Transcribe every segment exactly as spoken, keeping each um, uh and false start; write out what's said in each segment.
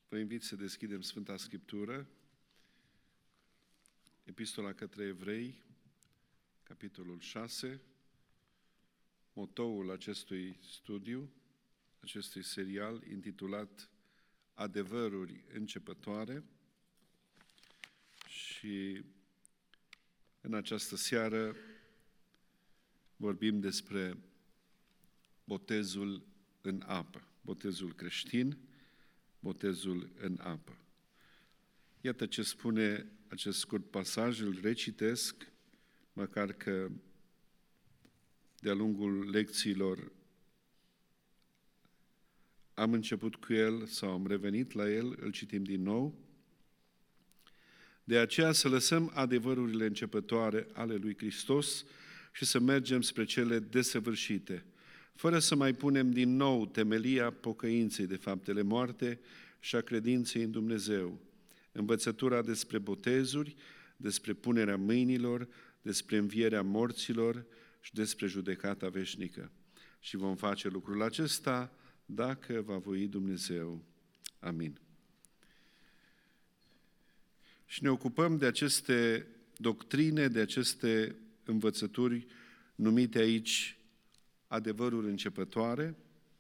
Vă invit să deschidem Sfânta Scriptură, Epistola către Evrei, capitolul șase, motoul acestui studiu, acestui serial, intitulat Adevăruri începătoare. Și în această seară vorbim despre botezul în apă, botezul creștin, botezul în apă. Iată ce spune acest scurt pasaj, îl recitesc, măcar că de-a lungul lecțiilor am început cu el sau am revenit la el, îl citim din nou. De aceea să lăsăm adevărurile începătoare ale lui Hristos și să mergem spre cele desăvârșite, fără să mai punem din nou temelia pocăinței de faptele moarte și a credinței în Dumnezeu, învățătura despre botezuri, despre punerea mâinilor, despre învierea morților și despre judecata veșnică. Și vom face lucrul acesta dacă va voi Dumnezeu. Amin. Și ne ocupăm de aceste doctrine, de aceste învățături numite aici adevăruri începătoare.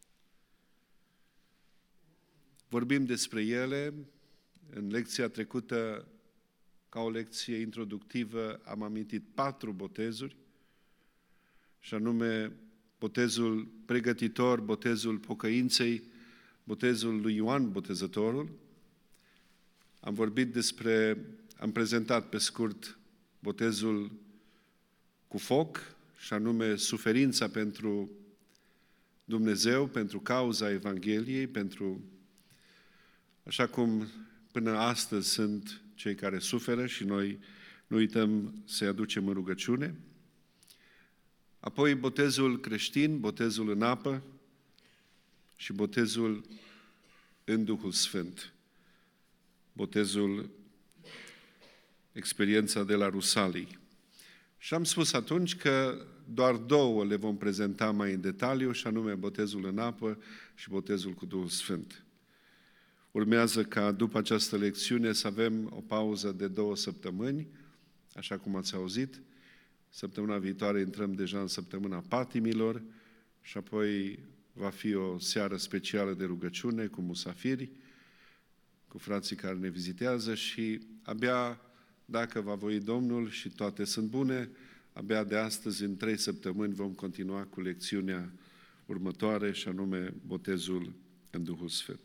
Vorbim despre ele. În lecția trecută, ca o lecție introductivă, am amintit patru botezuri, și anume botezul pregătitor, botezul pocăinței, botezul lui Ioan Botezătorul. Am vorbit despre, am prezentat pe scurt botezul cu foc, și anume suferința pentru Dumnezeu, pentru cauza Evangheliei, pentru, așa cum până astăzi sunt cei care suferă și noi nu uităm să-i aducem în rugăciune. Apoi botezul creștin, botezul în apă și botezul în Duhul Sfânt. Botezul, experiența de la Rusalii. Și am spus atunci că doar două le vom prezenta mai în detaliu, și anume botezul în apă și botezul cu Duhul Sfânt. Urmează ca după această lecțiune să avem o pauză de două săptămâni, așa cum ați auzit. Săptămâna viitoare intrăm deja în săptămâna patimilor și apoi va fi o seară specială de rugăciune cu musafiri, cu frații care ne vizitează și abia, dacă va voi Domnul și toate sunt bune, abia de astăzi, în trei săptămâni, vom continua cu lecțiunea următoare, și anume botezul în Duhul Sfânt.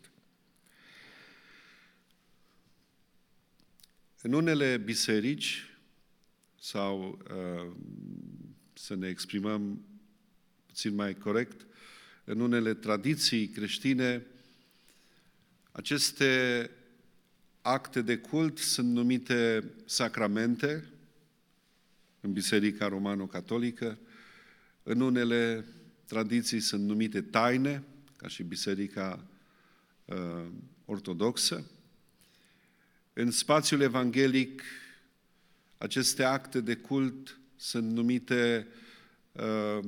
În unele biserici, sau uh, să ne exprimăm puțin mai corect, în unele tradiții creștine, aceste acte de cult sunt numite sacramente, în Biserica Romano-Catolică, în unele tradiții sunt numite taine, ca și Biserica uh, Ortodoxă. În spațiul evanghelic, aceste acte de cult sunt numite uh,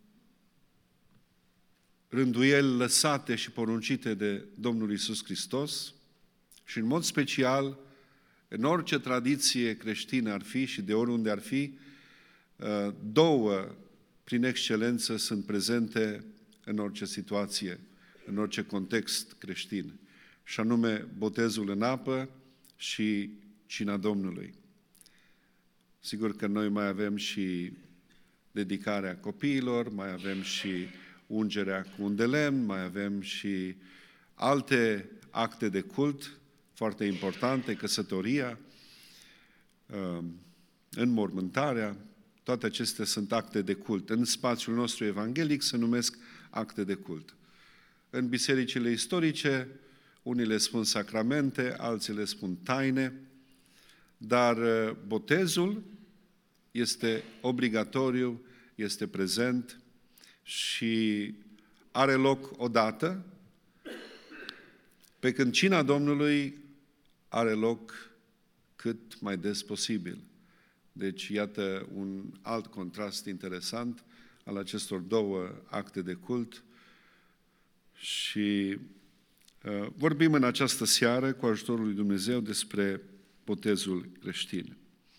rânduieli lăsate și poruncite de Domnul Iisus Hristos. Și în mod special, în orice tradiție creștină ar fi și de oriunde ar fi, două, prin excelență, sunt prezente în orice situație, în orice context creștin, și anume botezul în apă și cina Domnului. Sigur că noi mai avem și dedicarea copiilor, mai avem și ungerea cu un de lemn, mai avem și alte acte de cult foarte importante, căsătoria, înmormântarea, toate acestea sunt acte de cult. În spațiul nostru evanghelic se numesc acte de cult. În bisericile istorice, unii le spun sacramente, alții le spun taine, dar botezul este obligatoriu, este prezent și are loc odată, pe când cina Domnului are loc cât mai des posibil. Deci, iată un alt contrast interesant al acestor două acte de cult și Vorbim în această seară, cu ajutorul lui Dumnezeu, despre botezul creștin.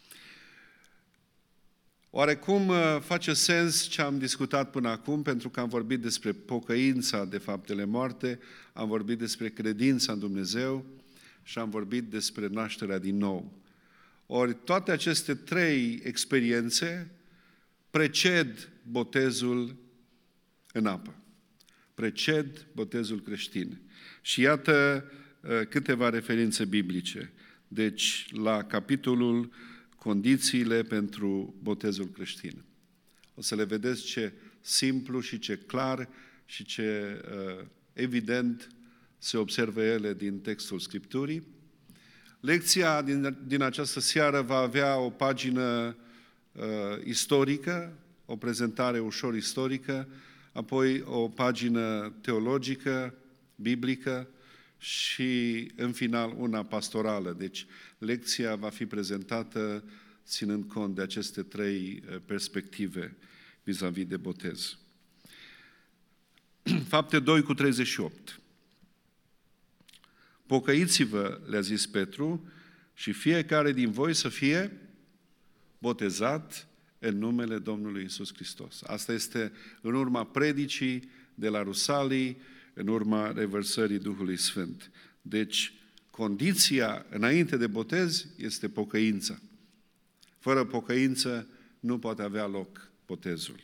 Oarecum face sens ce am discutat până acum, pentru că am vorbit despre pocăința de faptele moarte, am vorbit despre credința în Dumnezeu și am vorbit despre nașterea din nou. Ori toate aceste trei experiențe preced botezul în apă. Preced botezul creștin. Și iată câteva referințe biblice. Deci, la capitolul condițiile pentru botezul creștin. O să le vedeți ce simplu și ce clar și ce uh, evident se observă ele din textul Scripturii. Lecția din, din această seară va avea o pagină uh, istorică, o prezentare ușor istorică, apoi o pagină teologică, biblică și, în final, una pastorală. Deci, lecția va fi prezentată ținând cont de aceste trei perspective vis-a-vis de botez. Fapte doi cu treizeci și opt. Pocăiți-vă, le-a zis Petru, și fiecare din voi să fie botezat în numele Domnului Iisus Hristos. Asta este în urma predicii de la Rusalii, în urma revărsării Duhului Sfânt. Deci, condiția înainte de botez este pocăința. Fără pocăință nu poate avea loc botezul.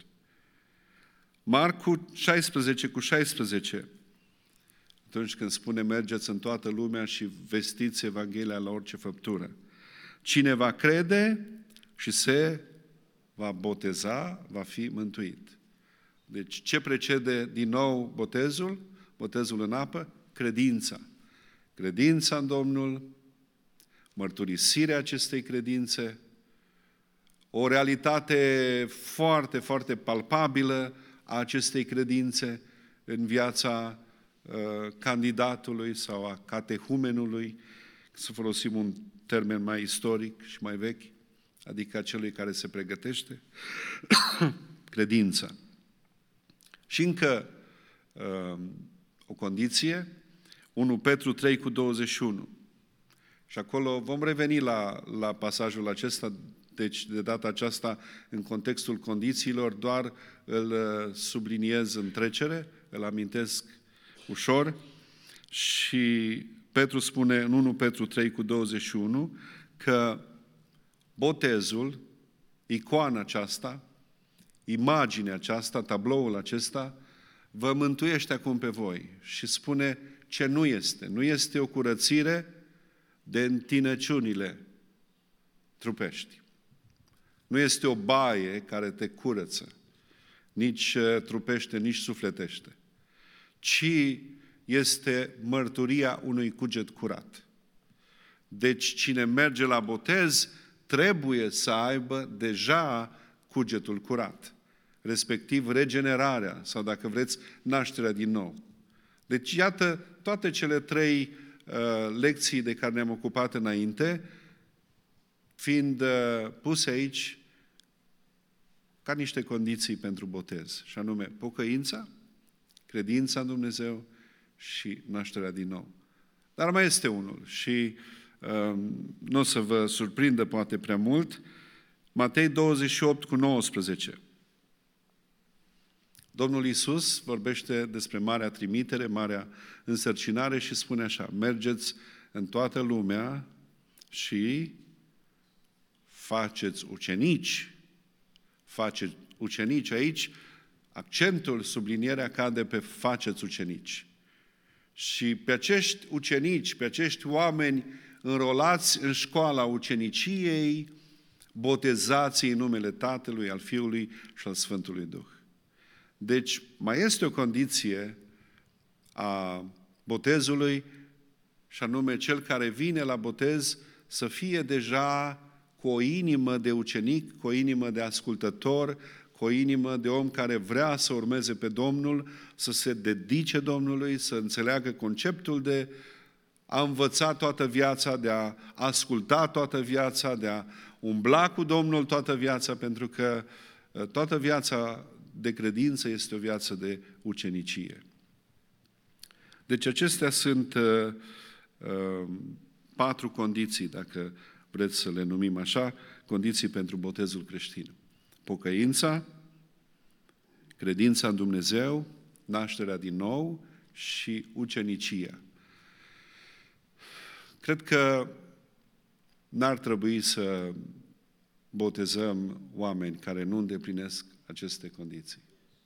Marcu șaisprezece cu șaisprezece, atunci când spune mergeți în toată lumea și vestiți Evanghelia la orice făptură. Cine va crede și se va boteza, va fi mântuit. Deci ce precede din nou botezul? Botezul în apă? Credința. Credința în Domnul, mărturisirea acestei credințe, o realitate foarte, foarte palpabilă a acestei credințe în viața uh, candidatului sau a catehumenului, să folosim un termen mai istoric și mai vechi, adică a celui care se pregătește, credința. Și încă uh, o condiție, unu Petru trei cu douăzeci și unu. Și acolo vom reveni la, la pasajul acesta, deci de data aceasta în contextul condițiilor, doar îl subliniez în trecere, îl amintesc ușor și Petru spune în unu Petru trei cu douăzeci și unu că botezul, icoana aceasta, imaginea aceasta, tabloul acesta, vă mântuiește acum pe voi și spune ce nu este. Nu este o curățire de întinăciunile trupești. Nu este o baie care te curăță, nici trupește, nici sufletește, ci este mărturia unui cuget curat. Deci cine merge la botez trebuie să aibă deja cugetul curat, respectiv regenerarea sau, dacă vreți, nașterea din nou. Deci, iată, toate cele trei uh, lecții de care ne-am ocupat înainte, fiind uh, puse aici ca niște condiții pentru botez, și anume pocăința, credința în Dumnezeu și nașterea din nou. Dar mai este unul și uh, nu o să vă surprindă poate prea mult, Matei douăzeci și opt cu nouăsprezece. Domnul Iisus vorbește despre marea trimitere, marea însărcinare și spune așa: mergeți în toată lumea și faceți ucenici. Faceți ucenici. Aici accentul, sublinierea cade pe faceți ucenici. Și pe acești ucenici, pe acești oameni înrolați în școala uceniciei, botezați în numele Tatălui, al Fiului și al Sfântului Duh. Deci mai este o condiție a botezului, și anume cel care vine la botez să fie deja cu o inimă de ucenic, cu o inimă de ascultător, cu o inimă de om care vrea să urmeze pe Domnul, să se dedice Domnului, să înțeleagă conceptul de a învăța toată viața, de a asculta toată viața, de a umbla cu Domnul toată viața, pentru că toată viața de credință este o viață de ucenicie. Deci acestea sunt uh, uh, patru condiții, dacă vreți să le numim așa, condiții pentru botezul creștin. Pocăința, credința în Dumnezeu, nașterea din nou și ucenicia. Cred că n-ar trebui să botezăm oameni care nu îndeplinesc aceste condiții.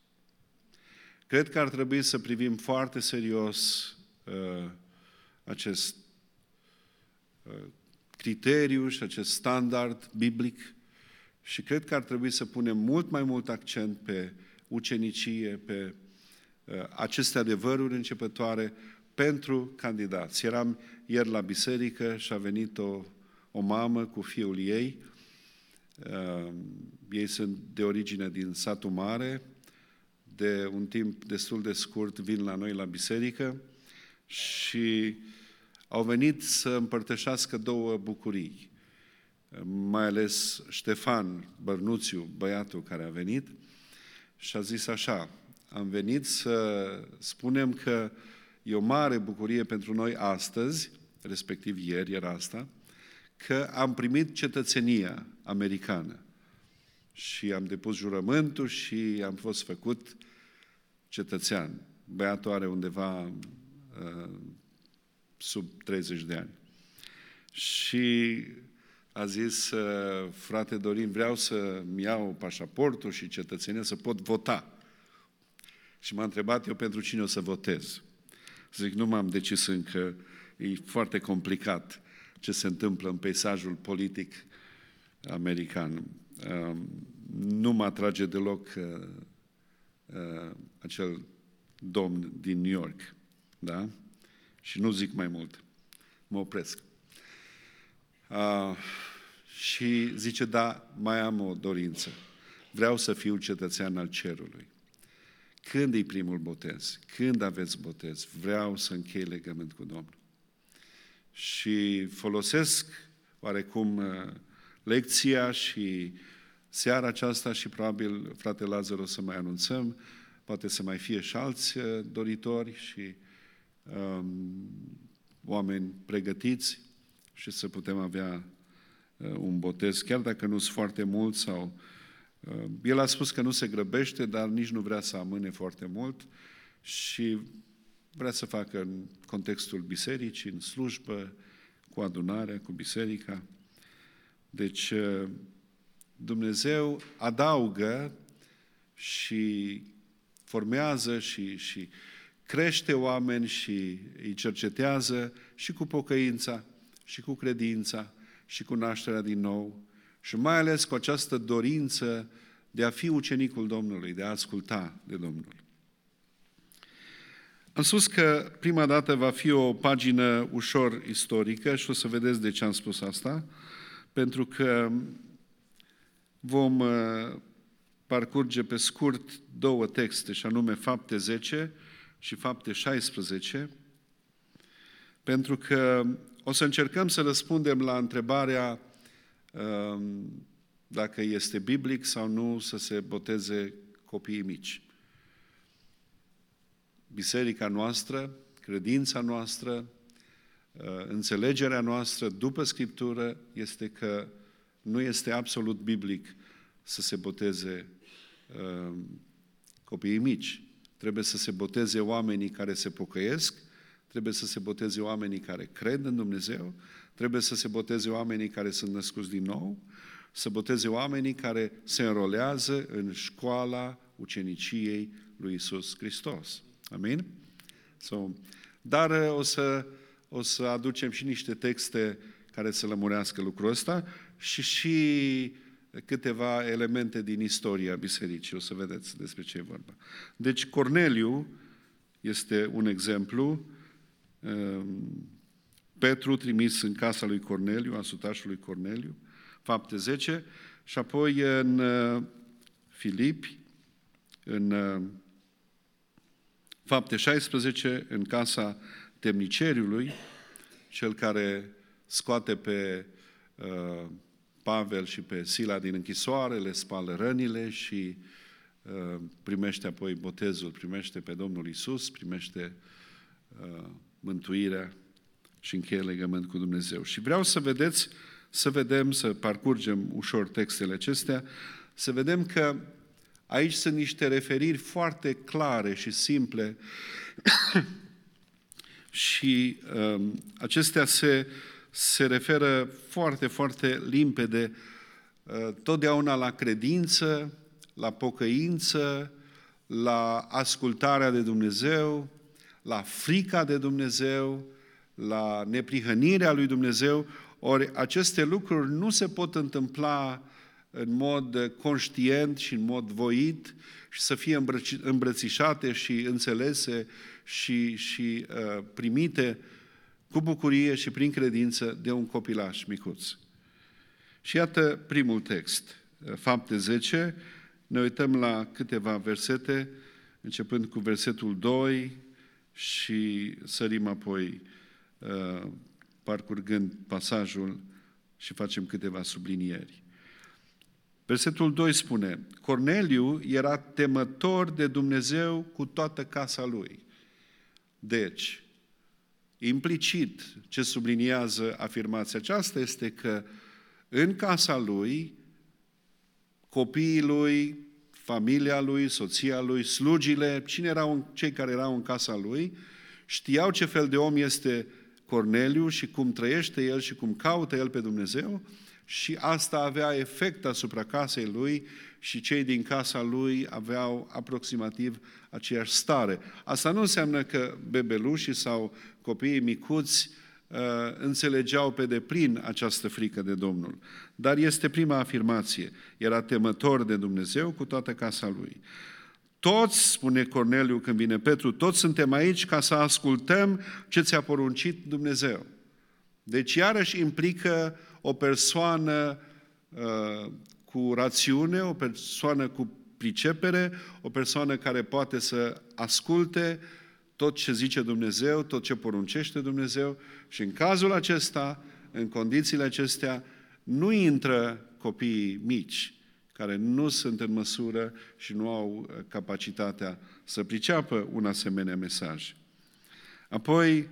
Cred că ar trebui să privim foarte serios uh, acest uh, criteriu și acest standard biblic și cred că ar trebui să punem mult mai mult accent pe ucenicie, pe uh, aceste adevăruri începătoare pentru candidați. Eram ieri la biserică și a venit o, o mamă cu fiul ei. Uh, ei sunt de origine din satul mare, de un timp destul de scurt vin la noi la biserică și au venit să împărtășească două bucurii. Mai ales Ștefan Bărnuțiu, băiatul care a venit, și a zis așa: am venit să spunem că e o mare bucurie pentru noi astăzi, respectiv ieri era asta, că am primit cetățenia americană. Și am depus jurământul și am fost făcut cetățean. Băiatul are undeva uh, sub treizeci de ani. Și a zis: uh, frate Dorin, vreau să-mi iau pașaportul și cetățenia să pot vota. Și m-a întrebat eu pentru cine o să votez. Zic, nu m-am decis încă, e foarte complicat ce se întâmplă în peisajul politic american. Uh, nu mă atrage deloc uh, uh, acel domn din New York, da? Și nu zic mai mult, mă opresc. Uh, și zice, da, mai am o dorință. Vreau să fiu cetățean al cerului. Când e primul botez? Când aveți botez? Vreau să închei legământ cu Domnul. Și folosesc oarecum uh, lecția și seara aceasta și probabil, frate Lazar, o să mai anunțăm, poate să mai fie și alți doritori și um, oameni pregătiți și să putem avea uh, un botez, chiar dacă nu sunt foarte mulți sau... Uh, el a spus că nu se grăbește, dar nici nu vrea să amâne foarte mult și vrea să facă în contextul bisericii, în slujbă, cu adunarea, cu biserica. Deci, uh, Dumnezeu adaugă și formează și, și crește oameni și îi cercetează și cu pocăința, și cu credința, și cu nașterea din nou, și mai ales cu această dorință de a fi ucenicul Domnului, de a asculta de Domnul. Am spus că prima dată va fi o pagină ușor istorică și o să vedeți de ce am spus asta, pentru că vom parcurge pe scurt două texte, și anume Fapte zece și Fapte șaisprezece, pentru că o să încercăm să răspundem la întrebarea dacă este biblic sau nu să se boteze copiii mici. Biserica noastră, credința noastră, înțelegerea noastră după Scriptură este că nu este absolut biblic să se boteze uh, copiii mici. Trebuie să se boteze oamenii care se pocăiesc, trebuie să se boteze oamenii care cred în Dumnezeu, trebuie să se boteze oamenii care sunt născuți din nou, să boteze oamenii care se înrolează în școala uceniciei lui Iisus Hristos. Amin? So, dar o să, o să aducem și niște texte care să lămurească lucrul ăsta și și câteva elemente din istoria bisericii. O să vedeți despre ce e vorba. Deci Corneliu este un exemplu. Petru trimis în casa lui Corneliu, a sutașului Corneliu, Fapte zece, și apoi în Filipi, în Fapte șaisprezece, în casa temniceriului, cel care scoate pe uh, Pavel și pe Sila din închisoare, le spală rănile și uh, primește apoi botezul, primește pe Domnul Iisus, primește mântuirea și încheie legământ cu Dumnezeu. Și vreau să vedeți, să vedem, să parcurgem ușor textele acestea, să vedem că aici sunt niște referiri foarte clare și simple și um, acestea se, se referă foarte, foarte limpede uh, totdeauna la credință, la pocăință, la ascultarea de Dumnezeu, la frica de Dumnezeu, la neprihănirea lui Dumnezeu. Ori aceste lucruri nu se pot întâmpla în mod conștient și în mod voit și să fie îmbrățișate și înțelese și, și uh, primite cu bucurie și prin credință de un copilaș micuț. Și iată primul text, Fapte zece, ne uităm la câteva versete, începând cu versetul doi și sărim apoi uh, parcurgând pasajul și facem câteva sublinieri. Versetul doi spune, Corneliu era temător de Dumnezeu cu toată casa lui. Deci, implicit, ce subliniază afirmația aceasta este că în casa lui, copiii lui, familia lui, soția lui, slugile, cine erau cei care erau în casa lui, știau ce fel de om este Corneliu și cum trăiește el și cum caută el pe Dumnezeu și asta avea efect asupra casei lui și cei din casa lui aveau aproximativ aceeași stare. Asta nu înseamnă că bebelușii sau copiii micuți uh, înțelegeau pe deplin această frică de Domnul. Dar este prima afirmație. Era temător de Dumnezeu cu toată casa lui. Toți, spune Corneliu când vine Petru, toți suntem aici ca să ascultăm ce ți-a poruncit Dumnezeu. Deci iarăși implică o persoană uh, cu rațiune, o persoană cu pricepere, o persoană care poate să asculte tot ce zice Dumnezeu, tot ce poruncește Dumnezeu și în cazul acesta, în condițiile acestea, nu intră copiii mici, care nu sunt în măsură și nu au capacitatea să priceapă un asemenea mesaj. Apoi,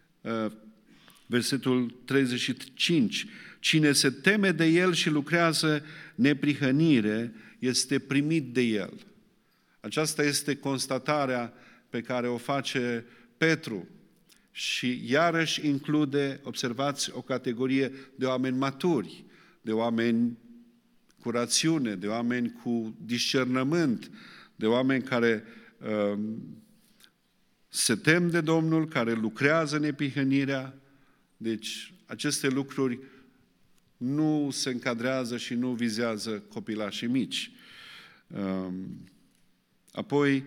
versetul treizeci și cinci, cine se teme de el și lucrează neprihănire, este primit de el. Aceasta este constatarea pe care o face Petru și iarăși include, observați, o categorie de oameni maturi, de oameni cu rațiune, de oameni cu discernământ, de oameni care uh, se tem de Domnul, care lucrează neprihănirea. Deci aceste lucruri nu se încadrează și nu vizează copilașii mici. Uh, apoi,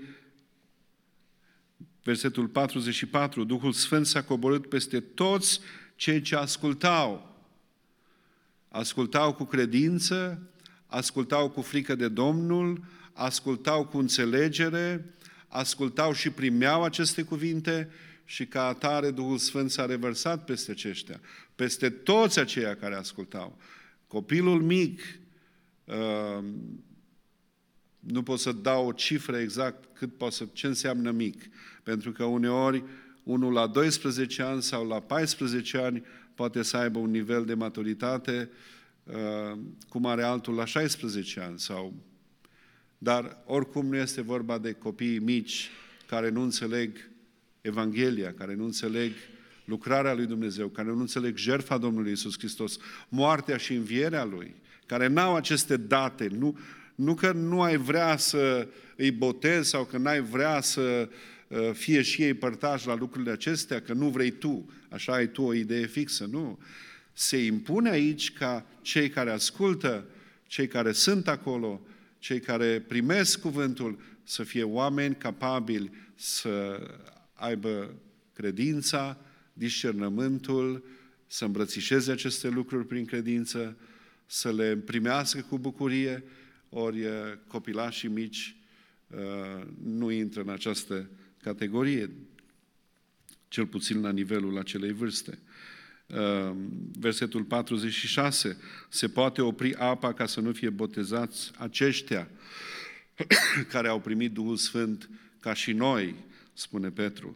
versetul patruzeci și patru, Duhul Sfânt s-a coborât peste toți cei ce ascultau. Ascultau cu credință, ascultau cu frică de Domnul, ascultau cu înțelegere, ascultau și primeau aceste cuvinte și ca atare Duhul Sfânt s-a revărsat peste aceștia, peste toți aceia care ascultau. Copilul mic, uh, nu pot să dau o cifră exact cât poate să, ce înseamnă mic, pentru că uneori unul la doisprezece ani sau la paisprezece ani poate să aibă un nivel de maturitate uh, cum are altul la șaisprezece ani. Sau... Dar oricum nu este vorba de copii mici care nu înțeleg Evanghelia, care nu înțeleg lucrarea lui Dumnezeu, care nu înțeleg jertfa Domnului Iisus Hristos, moartea și învierea Lui, care n-au aceste date, nu, nu că nu ai vrea să îi botezi sau că n-ai vrea să fie și ei părtași la lucrurile acestea, că nu vrei tu, așa ai tu o idee fixă, nu. Se impune aici ca cei care ascultă, cei care sunt acolo, cei care primesc cuvântul, să fie oameni capabili să aibă credința, discernământul, să îmbrățișeze aceste lucruri prin credință, să le primească cu bucurie, ori copilașii mici uh, nu intră în această categorie, cel puțin la nivelul acelei vârste. Uh, versetul patruzeci și șase, se poate opri apa ca să nu fie botezați aceștia care au primit Duhul Sfânt ca și noi, spune Petru.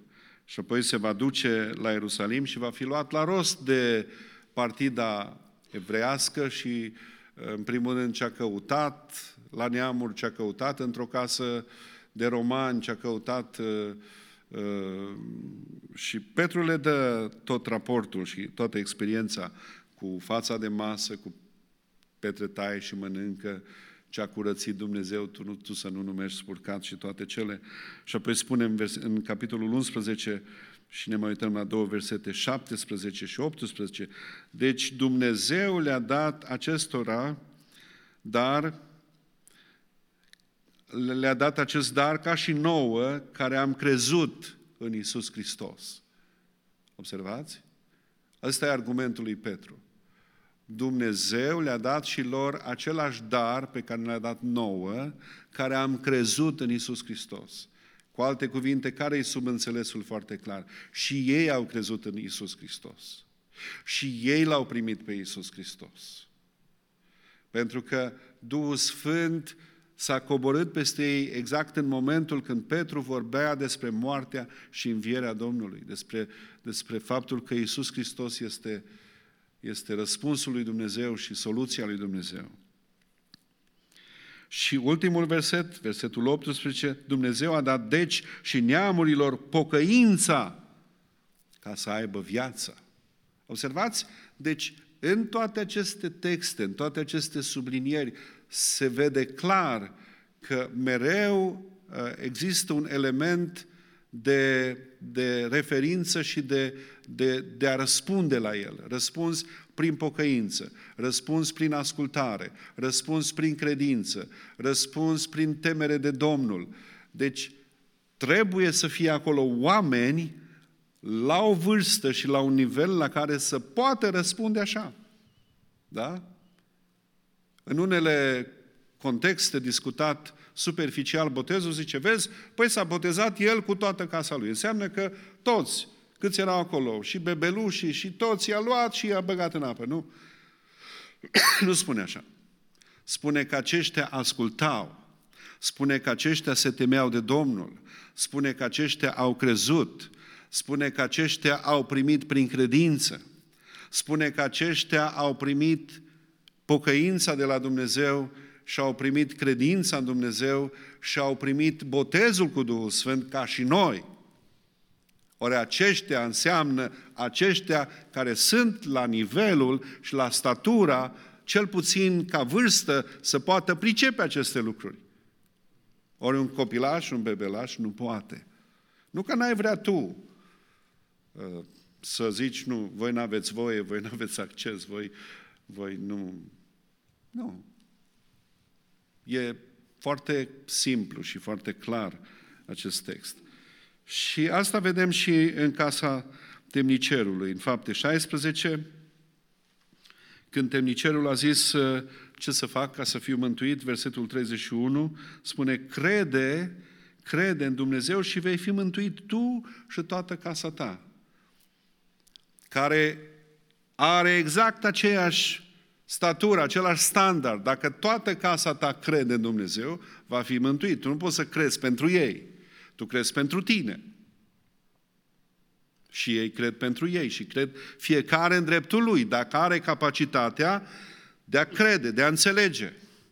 Și apoi se va duce la Ierusalim și va fi luat la rost de partida evreiască și, în primul rând, ce-a căutat la neamuri, ce-a căutat într-o casă de romani, ce-a căutat uh, uh, și Petru le dă tot raportul și toată experiența cu fața de masă, cu Petre taie și mănâncă, ce-a curățit Dumnezeu, tu, nu, tu să nu numești spurcat și toate cele. Și apoi spune în, vers- în capitolul unsprezece, și ne mai uităm la două versete, șaptesprezece și optsprezece, deci Dumnezeu le-a dat acestora, dar le-a dat acest dar ca și nouă, care am crezut în Iisus Hristos. Observați? Ăsta e argumentul lui Petru. Dumnezeu le-a dat și lor același dar pe care ne-a dat nouă, care am crezut în Iisus Hristos. Cu alte cuvinte, care e subînțelesul foarte clar? Și ei au crezut în Iisus Hristos. Și ei l-au primit pe Iisus Hristos. Pentru că Duhul Sfânt s-a coborât peste ei exact în momentul când Petru vorbea despre moartea și învierea Domnului, despre, despre faptul că Iisus Hristos este, este răspunsul lui Dumnezeu și soluția lui Dumnezeu. Și ultimul verset, versetul optsprezece, Dumnezeu a dat deci și neamurilor pocăința ca să aibă viața. Observați? Deci, în toate aceste texte, în toate aceste sublinieri, se vede clar că mereu există un element de, de referință și de, de, de a răspunde la el. Răspuns prin pocăință, răspuns prin ascultare, răspuns prin credință, răspuns prin temere de Domnul. Deci trebuie să fie acolo oameni la o vârstă și la un nivel la care să poată răspunde așa. Da? În unele contexte discutat superficial botezul, zice, vezi, păi s-a botezat el cu toată casa lui. Înseamnă că toți, câți erau acolo, și bebelușii, și toți i-a luat și i-a băgat în apă. Nu, nu spune așa. Spune că aceștia ascultau, spune că aceștia se temeau de Domnul, spune că aceștia au crezut, spune că aceștia au primit prin credință, spune că aceștia au primit pocăința de la Dumnezeu și au primit credința în Dumnezeu și au primit botezul cu Duhul Sfânt ca și noi. Ori aceștia înseamnă aceștia care sunt la nivelul și la statura, cel puțin ca vârstă, să poată pricepe aceste lucruri. Ori un copilaș, un bebelaș nu poate. Nu că n-ai vrea tu să zici, nu, voi n-aveți voie, voi n-aveți acces, voi, voi nu... Nu. E foarte simplu și foarte clar acest text. Și asta vedem și în casa temnicerului. În Fapte șaisprezece, când temnicerul a zis ce să fac ca să fiu mântuit, versetul treizeci și unu, spune, crede, crede în Dumnezeu și vei fi mântuit tu și toată casa ta, care are exact aceeași statură, același standard. Dacă toată casa ta crede în Dumnezeu, va fi mântuit. Tu nu poți să crezi pentru ei. Tu crezi pentru tine. Și ei cred pentru ei și cred fiecare în dreptul lui, dacă are capacitatea de a crede, de a înțelege.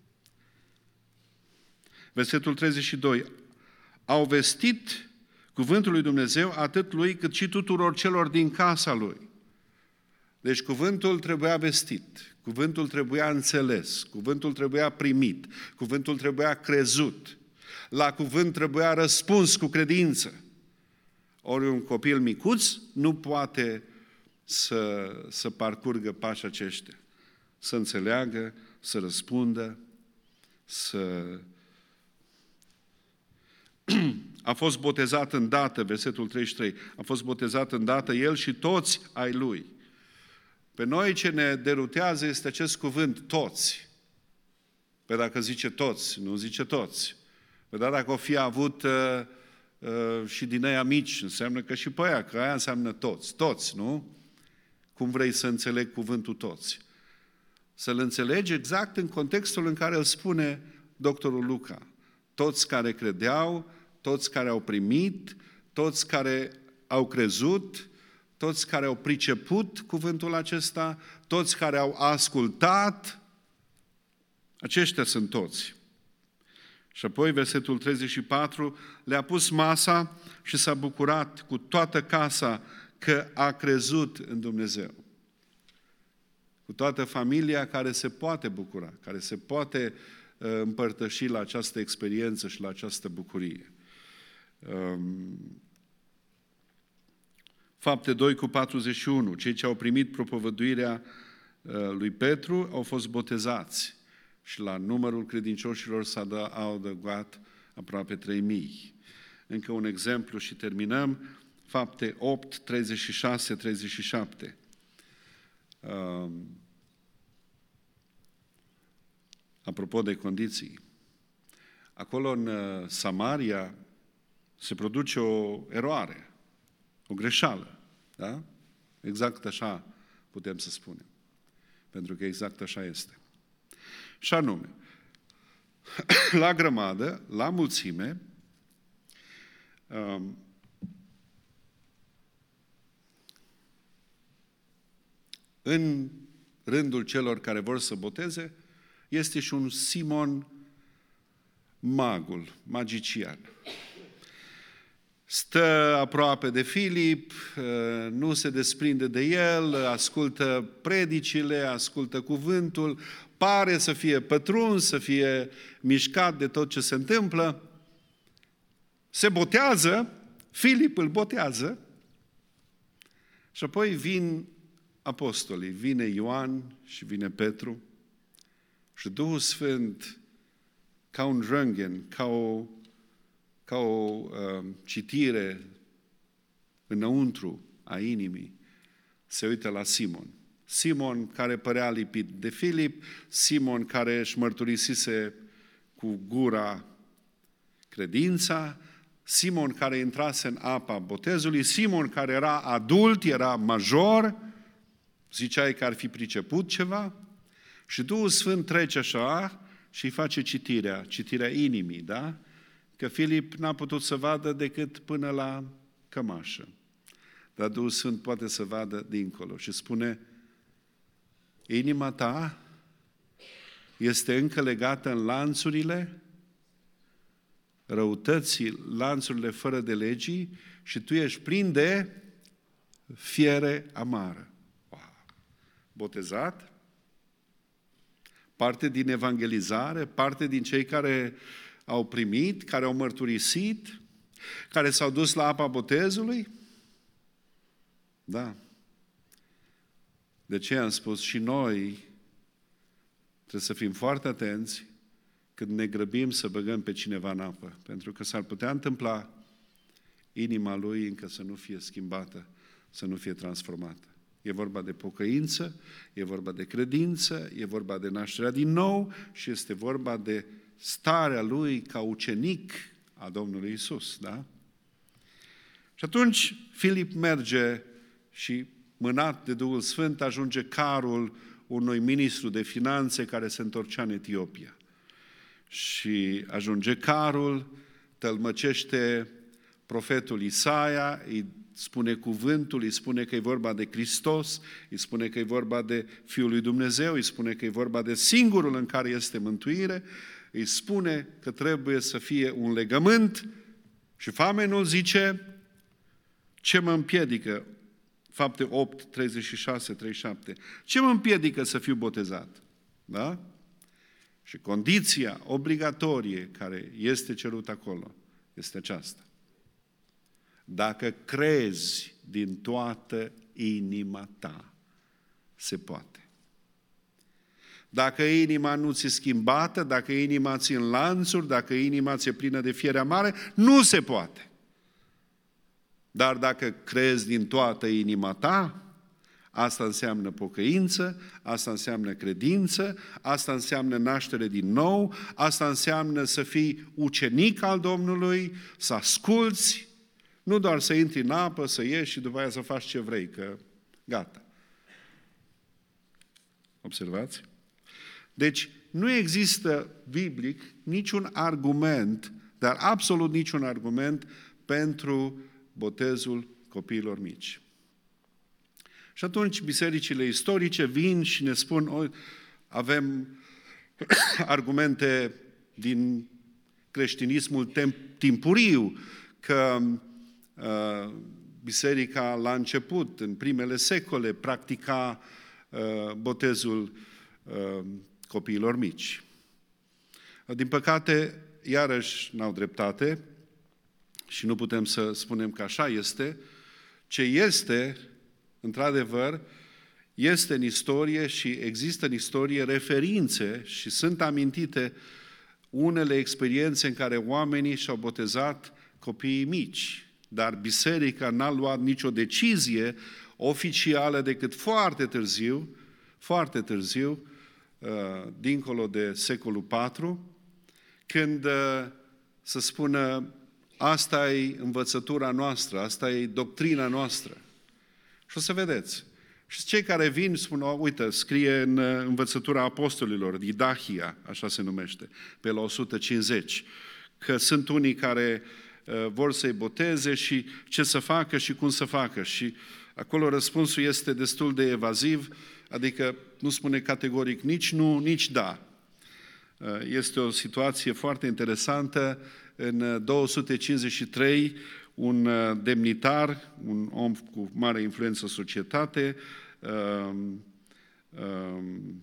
Versetul treizeci și doi. Au vestit cuvântul lui Dumnezeu atât lui cât și tuturor celor din casa lui. Deci cuvântul trebuia vestit, cuvântul trebuia înțeles, cuvântul trebuia primit, cuvântul trebuia crezut, la cuvânt trebuia răspuns cu credință. Ori un copil micuț nu poate să, să parcurgă pașii aceștia, să înțeleagă, să răspundă, să... A fost botezat îndată, versetul treizeci și trei, a fost botezat îndată el și toți ai lui. Pe noi ce ne derutează este acest cuvânt, toți. Pe dacă zice toți, nu zice toți. Pe dacă o fi avut uh, uh, și din aia mici, înseamnă că și pe aia, că aia înseamnă toți. Toți, nu? Cum vrei să înțeleg cuvântul toți? Să-l înțelegi exact în contextul în care îl spune doctorul Luca. Toți care credeau, toți care au primit, toți care au crezut, toți care au priceput cuvântul acesta, toți care au ascultat, aceștia sunt toți. Și apoi versetul treizeci și patru, le-a pus masa și s-a bucurat cu toată casa că a crezut în Dumnezeu. Cu toată familia care se poate bucura, care se poate uh, împărtăși la această experiență și la această bucurie. Um, Fapte doi cu patruzeci și unu, cei ce au primit propovăduirea uh, lui Petru au fost botezați și la numărul credincioșilor s-a adăugat aproape trei mii. Încă un exemplu și terminăm. Fapte opt, treizeci și șase, treizeci și șapte. Uh, apropo de condiții, acolo în uh, Samaria se produce o eroare, o greșeală, da? Exact așa putem să spunem, pentru că exact așa este. Și anume, la grămadă, la mulțime, um, în rândul celor care vor să boteze, este și un Simon magul, magician. Stă aproape de Filip, nu se desprinde de el, ascultă predicile, ascultă cuvântul, pare să fie pătruns, să fie mișcat de tot ce se întâmplă. Se botează, Filip îl botează și apoi vin apostolii, vine Ioan și vine Petru și Duhul Sfânt, ca un röntgen, ca o, ca o uh, citire înăuntru a inimii, se uită la Simon. Simon care părea lipit de Filip, Simon care își mărturisise cu gura credința, Simon care intrase în apa botezului, Simon care era adult, era major, ziceai că ar fi priceput ceva, și Duhul Sfânt trece așa și îi face citirea, citirea inimii, da? Că Filip n-a putut să vadă decât până la cămașă. Dar Duhul Sfânt poate să vadă dincolo și spune: inima ta este încă legată în lanțurile răutății, lanțurile fără de legii și tu ești plin de fiere amară. Wow. Botezat, parte din evangelizare, parte din cei care au primit, care au mărturisit, care s-au dus la apa botezului. Da. De ce am spus și noi trebuie să fim foarte atenți când ne grăbim să băgăm pe cineva în apă, pentru că s-ar putea întâmpla inima lui încă să nu fie schimbată, să nu fie transformată. E vorba de pocăință, e vorba de credință, e vorba de nașterea din nou și este vorba de starea lui ca ucenic a Domnului Isus, da? Și atunci Filip merge și, mânat de Duhul Sfânt, ajunge carul unui ministru de finanțe care se întorcea în Etiopia. Și ajunge carul, tălmăcește profetul Isaia, îi spune cuvântul, îi spune că e vorba de Hristos, îi spune că e vorba de Fiul lui Dumnezeu, îi spune că e vorba de singurul în care este mântuire, îi spune că trebuie să fie un legământ și famenul zice: ce mă împiedică? Fapte opt, treizeci și șase, treizeci și șapte. Ce mă împiedică să fiu botezat? Da? Și condiția obligatorie care este cerută acolo este aceasta: dacă crezi din toată inima ta, se poate. Dacă inima nu ți-e schimbată, dacă inima ți-e în lanțuri, dacă inima ți-e plină de fiere amare, nu se poate. Dar dacă crezi din toată inima ta, asta înseamnă pocăință, asta înseamnă credință, asta înseamnă naștere din nou, asta înseamnă să fii ucenic al Domnului, să asculți, nu doar să intri în apă, să ieși și după aia să faci ce vrei, că gata. Observați? Deci, nu există biblic niciun argument, dar absolut niciun argument pentru botezul copiilor mici. Și atunci bisericile istorice vin și ne spun, o, avem argumente din creștinismul timpuriu, că uh, biserica la început, în primele secole, practica uh, botezul uh, copiilor mici. Din păcate, iarăși n-au dreptate și nu putem să spunem că așa este. Ce este, într-adevăr, este în istorie și există în istorie referințe și sunt amintite unele experiențe în care oamenii și-au botezat copiii mici, dar biserica n-a luat nicio decizie oficială decât foarte târziu, foarte târziu, dincolo de secolul patru, când să spună, asta e învățătura noastră, asta e doctrina noastră. Și o să vedeți. Și cei care vin spun, uite, scrie în învățătura apostolilor, Didahia, așa se numește, pe la o sută cincizeci, că sunt unii care uh, vor să-i boteze și ce să facă și cum să facă. Și acolo răspunsul este destul de evaziv, adică nu spune categoric nici nu, nici da. Uh, este o situație foarte interesantă. În două sute cincizeci și trei, un demnitar, un om cu mare influență în societate, um, um,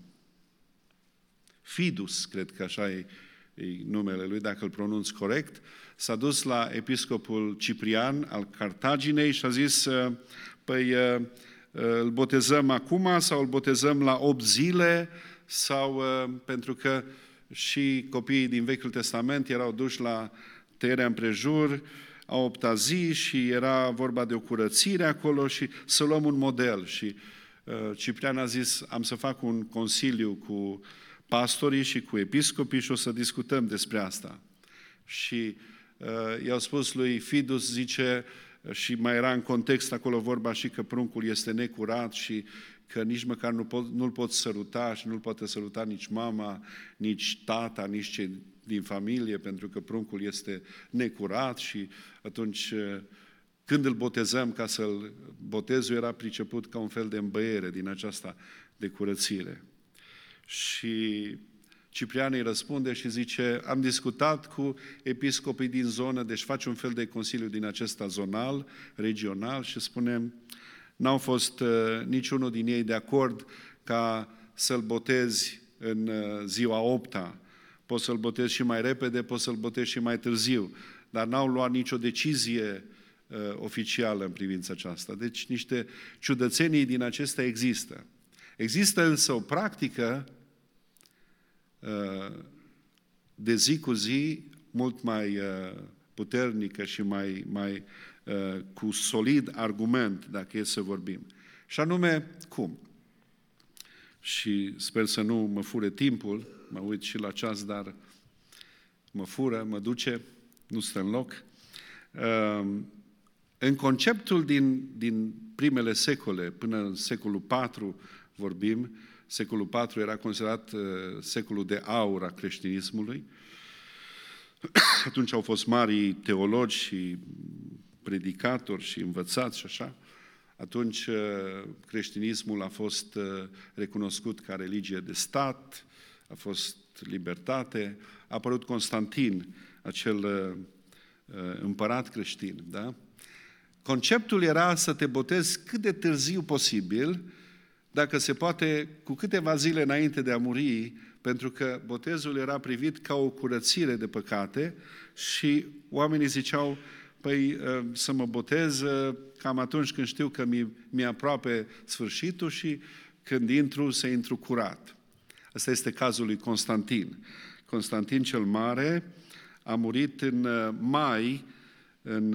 Fidus, cred că așa e, e numele lui, dacă îl pronunț corect, s-a dus la episcopul Ciprian al Cartaginei și a zis, păi îl botezăm acum sau îl botezăm la opt zile, sau pentru că și copiii din Vechiul Testament erau duși la tăierea împrejur a opta zi și era vorba de o curățire acolo și să luăm un model. Și uh, Ciprian a zis, am să fac un consiliu cu pastorii și cu episcopii și o să discutăm despre asta. Și uh, i-au spus lui Fidus, zice, și mai era în context acolo vorba și că pruncul este necurat și că nici măcar nu pot, nu-l pot săruta și nu-l poate săruta nici mama, nici tata, nici cei din familie, pentru că pruncul este necurat și atunci când îl botezăm, ca să-l botezul era priceput ca un fel de îmbăiere din aceasta de curățire. Și Ciprian îi răspunde și zice, am discutat cu episcopii din zonă, deci face un fel de consiliu din acesta zonal, regional și spunem, n-au fost uh, niciunul din ei de acord ca să-l botezi în uh, ziua opta. Poți să-l botezi și mai repede, poți să-l botezi și mai târziu, dar n-au luat nicio decizie uh, oficială în privința aceasta. Deci niște ciudățenii din acestea există. Există însă o practică uh, de zi cu zi mult mai uh, puternică și mai, mai uh, cu solid argument, dacă e să vorbim. Și anume, cum? Și sper să nu mă fure timpul, mă uit și la ceas, dar mă fură, mă duce, nu stă în loc. În conceptul din, din primele secole, până în secolul patru vorbim, secolul patru era considerat secolul de aur a creștinismului. Atunci au fost mari teologi și predicatori și învățați și așa. Atunci creștinismul a fost recunoscut ca religie de stat, a fost libertate, a apărut Constantin, acel împărat creștin. Da? Conceptul era să te botezi cât de târziu posibil, dacă se poate, cu câteva zile înainte de a muri, pentru că botezul era privit ca o curățire de păcate și oamenii ziceau, păi să mă botez cam atunci când știu că mi, mi-e aproape sfârșitul și când intru, să intru curat. Asta este cazul lui Constantin. Constantin cel Mare a murit în mai, în,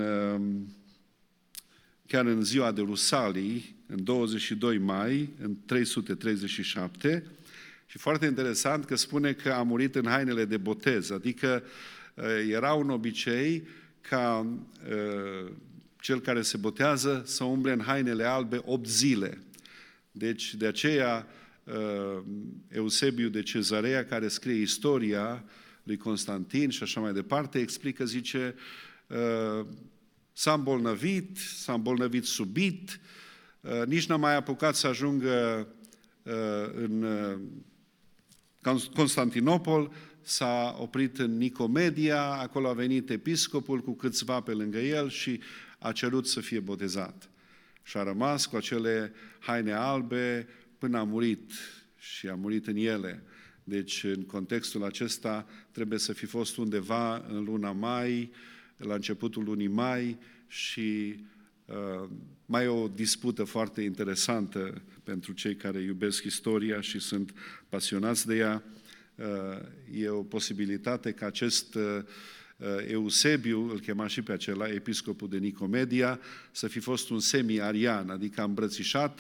chiar în ziua de Rusalii, în douăzeci și doi mai, în trei sute treizeci și șapte, și foarte interesant că spune că a murit în hainele de botez, adică era un obicei ca uh, cel care se botează să umble în hainele albe opt zile. Deci de aceea uh, Eusebiu de Cezarea, care scrie istoria lui Constantin și așa mai departe, explică, zice, uh, s-a îmbolnăvit, s-a îmbolnăvit subit, nici n-a mai apucat să ajungă în Constantinopol, s-a oprit în Nicomedia, acolo a venit episcopul cu câțiva pe lângă el și a cerut să fie botezat. Și a rămas cu acele haine albe până a murit și a murit în ele. Deci, în contextul acesta, trebuie să fi fost undeva în luna mai, la începutul lunii mai și uh, mai e o dispută foarte interesantă pentru cei care iubesc istoria și sunt pasionați de ea. Uh, e o posibilitate ca acest uh, Eusebiu, îl chema și pe acela, episcopul de Nicomedia, să fi fost un semi-arian, adică a îmbrățișat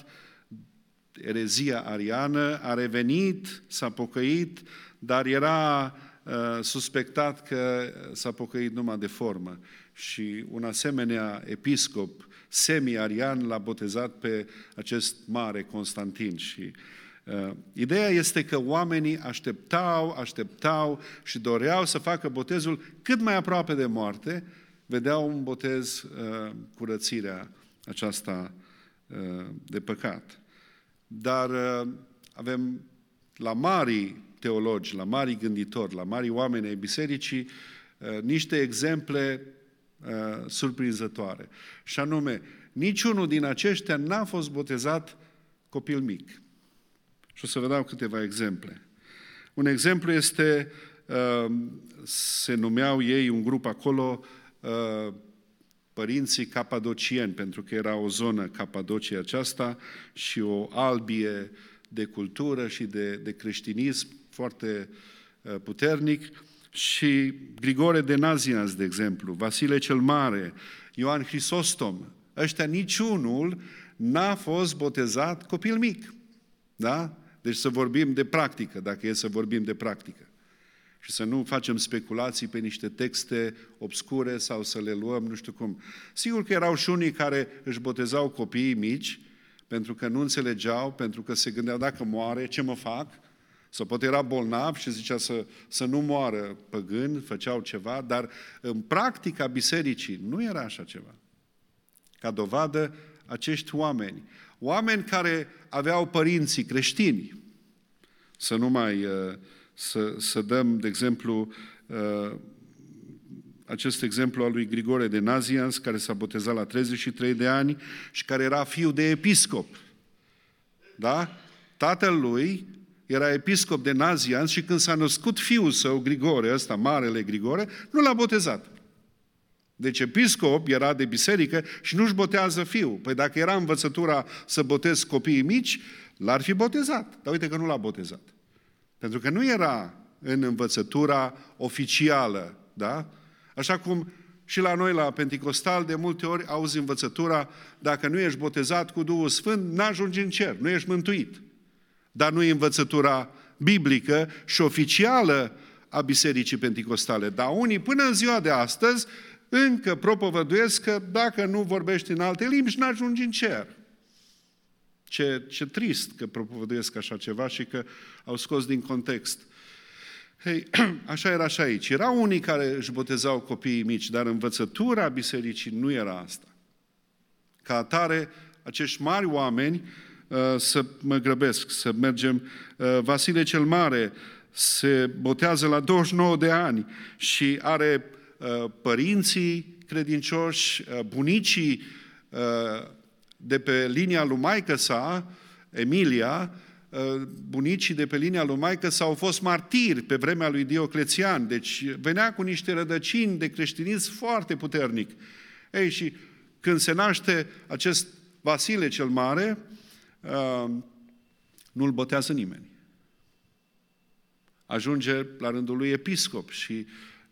erezia ariană, a revenit, s-a pocăit, dar era uh, suspectat că s-a pocăit numai de formă. Și un asemenea episcop semi-arian l-a botezat pe acest mare Constantin. Și uh, ideea este că oamenii așteptau, așteptau și doreau să facă botezul cât mai aproape de moarte, vedeau un botez, uh, curățirea aceasta uh, de păcat. Dar uh, avem la marii teologi, la marii gânditori, la marii oameni ai bisericii, uh, niște exemple uh, surprinzătoare. Și anume, niciunul din aceștia n-a fost botezat copil mic. Și o să vă dau câteva exemple. Un exemplu este, uh, se numeau ei, un grup acolo, uh, părinții capadocieni, pentru că era o zonă Capadocia aceasta și o albie de cultură și de, de creștinism foarte uh, puternic, și Grigore de Nazianz, de exemplu, Vasile cel Mare, Ioan Hristostom, ăștia niciunul n-a fost botezat copil mic. Da? Deci să vorbim de practică, dacă e să vorbim de practică. Și să nu facem speculații pe niște texte obscure sau să le luăm nu știu cum. Sigur că erau și unii care își botezau copiii mici pentru că nu înțelegeau, pentru că se gândeau dacă moare, ce mă fac? Sau poate era bolnav și zicea să, să nu moară păgân, făceau ceva, dar în practica bisericii nu era așa ceva. Ca dovadă, acești oameni, oameni care aveau părinții creștini, să nu mai... Să, să dăm, de exemplu, uh, acest exemplu al lui Grigore de Nazianz, care s-a botezat la treizeci și trei de ani și care era fiu de episcop. Da? Tatăl lui era episcop de Nazianz și când s-a născut fiul său, Grigore, ăsta, marele Grigore, nu l-a botezat. Deci episcop era de biserică și nu-și botează fiul. Păi dacă era învățătura să botezi copiii mici, l-ar fi botezat. Dar uite că nu l-a botezat. Pentru că nu era în învățătura oficială, da? Așa cum și la noi, la Penticostal, de multe ori auzi învățătura, dacă nu ești botezat cu Duhul Sfânt, n-ajungi în cer, nu ești mântuit. Dar nu e învățătura biblică și oficială a Bisericii Penticostale. Dar unii, până în ziua de astăzi, încă propovăduiesc că dacă nu vorbești în alte limbi, n-ajungi în cer. Ce, ce trist că propovăduiesc așa ceva și că au scos din context. Hei, așa era și aici. Erau unii care își botezau copiii mici, dar învățătura bisericii nu era asta. Ca atare, acești mari oameni, să mă grăbesc, să mergem, Vasile cel Mare se botează la douăzeci și nouă de ani și are părinții credincioși, bunicii de pe linia lui maică sa, Emilia, bunicii de pe linia lui maică sa au fost martiri pe vremea lui Dioclețian, deci venea cu niște rădăcini de creștinism foarte puternic. Ei, și când se naște acest Vasile cel Mare, nu-l botează nimeni. Ajunge la rândul lui episcop și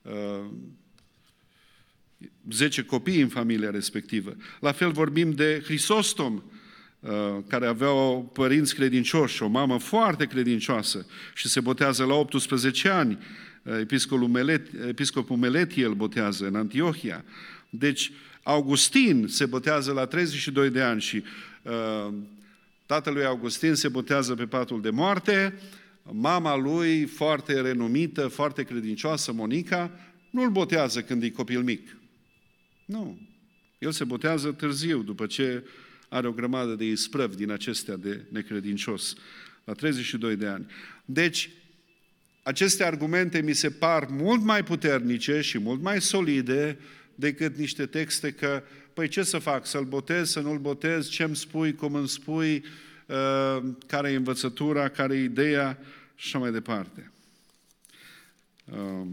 zece copii în familia respectivă. La fel vorbim de Hristostom, care avea părinți credincioși, o mamă foarte credincioasă și se botează la optsprezece ani. Episcopul, Melet, episcopul Meletie îl botează în Antiohia. Deci Augustin se botează la treizeci și doi de ani și uh, tatălui Augustin se botează pe patul de moarte, mama lui, foarte renumită, foarte credincioasă, Monica, nu îl botează când e copil mic. Nu. El se botează târziu, după ce are o grămadă de isprăvi din acestea de necredincios, la treizeci și doi de ani. Deci, aceste argumente mi se par mult mai puternice și mult mai solide decât niște texte că, păi ce să fac, să-l botez, să nu-l botez, ce-mi spui, cum îmi spui, uh, care e învățătura, care e ideea și așa mai departe. Uh,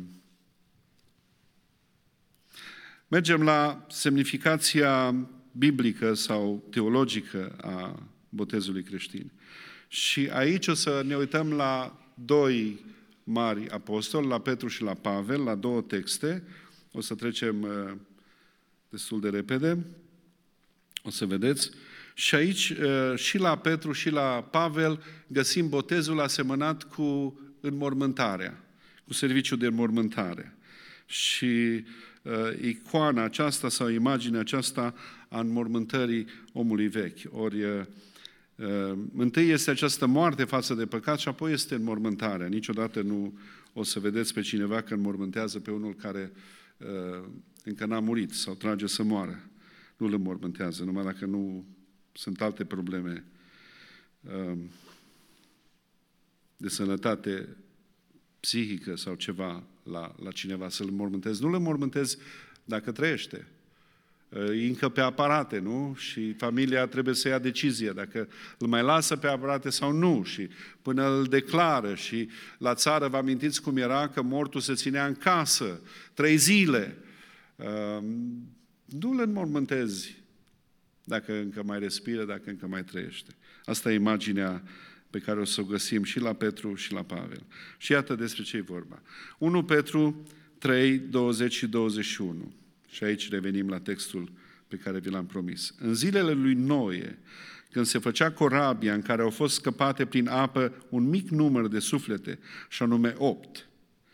mergem la semnificația biblică sau teologică a botezului creștin. Și aici o să ne uităm la doi mari apostoli, la Petru și la Pavel, la două texte. O să trecem uh, destul de repede. O să vedeți. Și aici, uh, și la Petru și la Pavel, găsim botezul asemănat cu înmormântarea, cu serviciul de înmormântare. Și uh, icoana aceasta sau imaginea aceasta a înmormântării omului vechi. Ori uh, Uh, întâi este această moarte față de păcat și apoi este înmormântarea. Niciodată nu o să vedeți pe cineva că înmormântează pe unul care uh, încă n-a murit sau trage să moară. Nu îl înmormântează, numai dacă nu sunt alte probleme uh, de sănătate psihică sau ceva la, la cineva să-l înmormântezi. Nu îl înmormântezi dacă trăiește. E încă pe aparate, nu? Și familia trebuie să ia decizie dacă îl mai lasă pe aparate sau nu. Și până îl declară. Și la țară, vă amintiți cum era? Că mortul se ținea în casă trei zile. Nu îl înmormântezi dacă încă mai respiră, dacă încă mai trăiește. Asta e imaginea pe care o să o găsim și la Petru și la Pavel. Și iată despre ce e vorba. unu Petru trei, douăzeci și douăzeci și unu. Și aici revenim la textul pe care vi l-am promis. În zilele lui Noe, când se făcea corabia în care au fost scăpate prin apă un mic număr de suflete, și anume opt,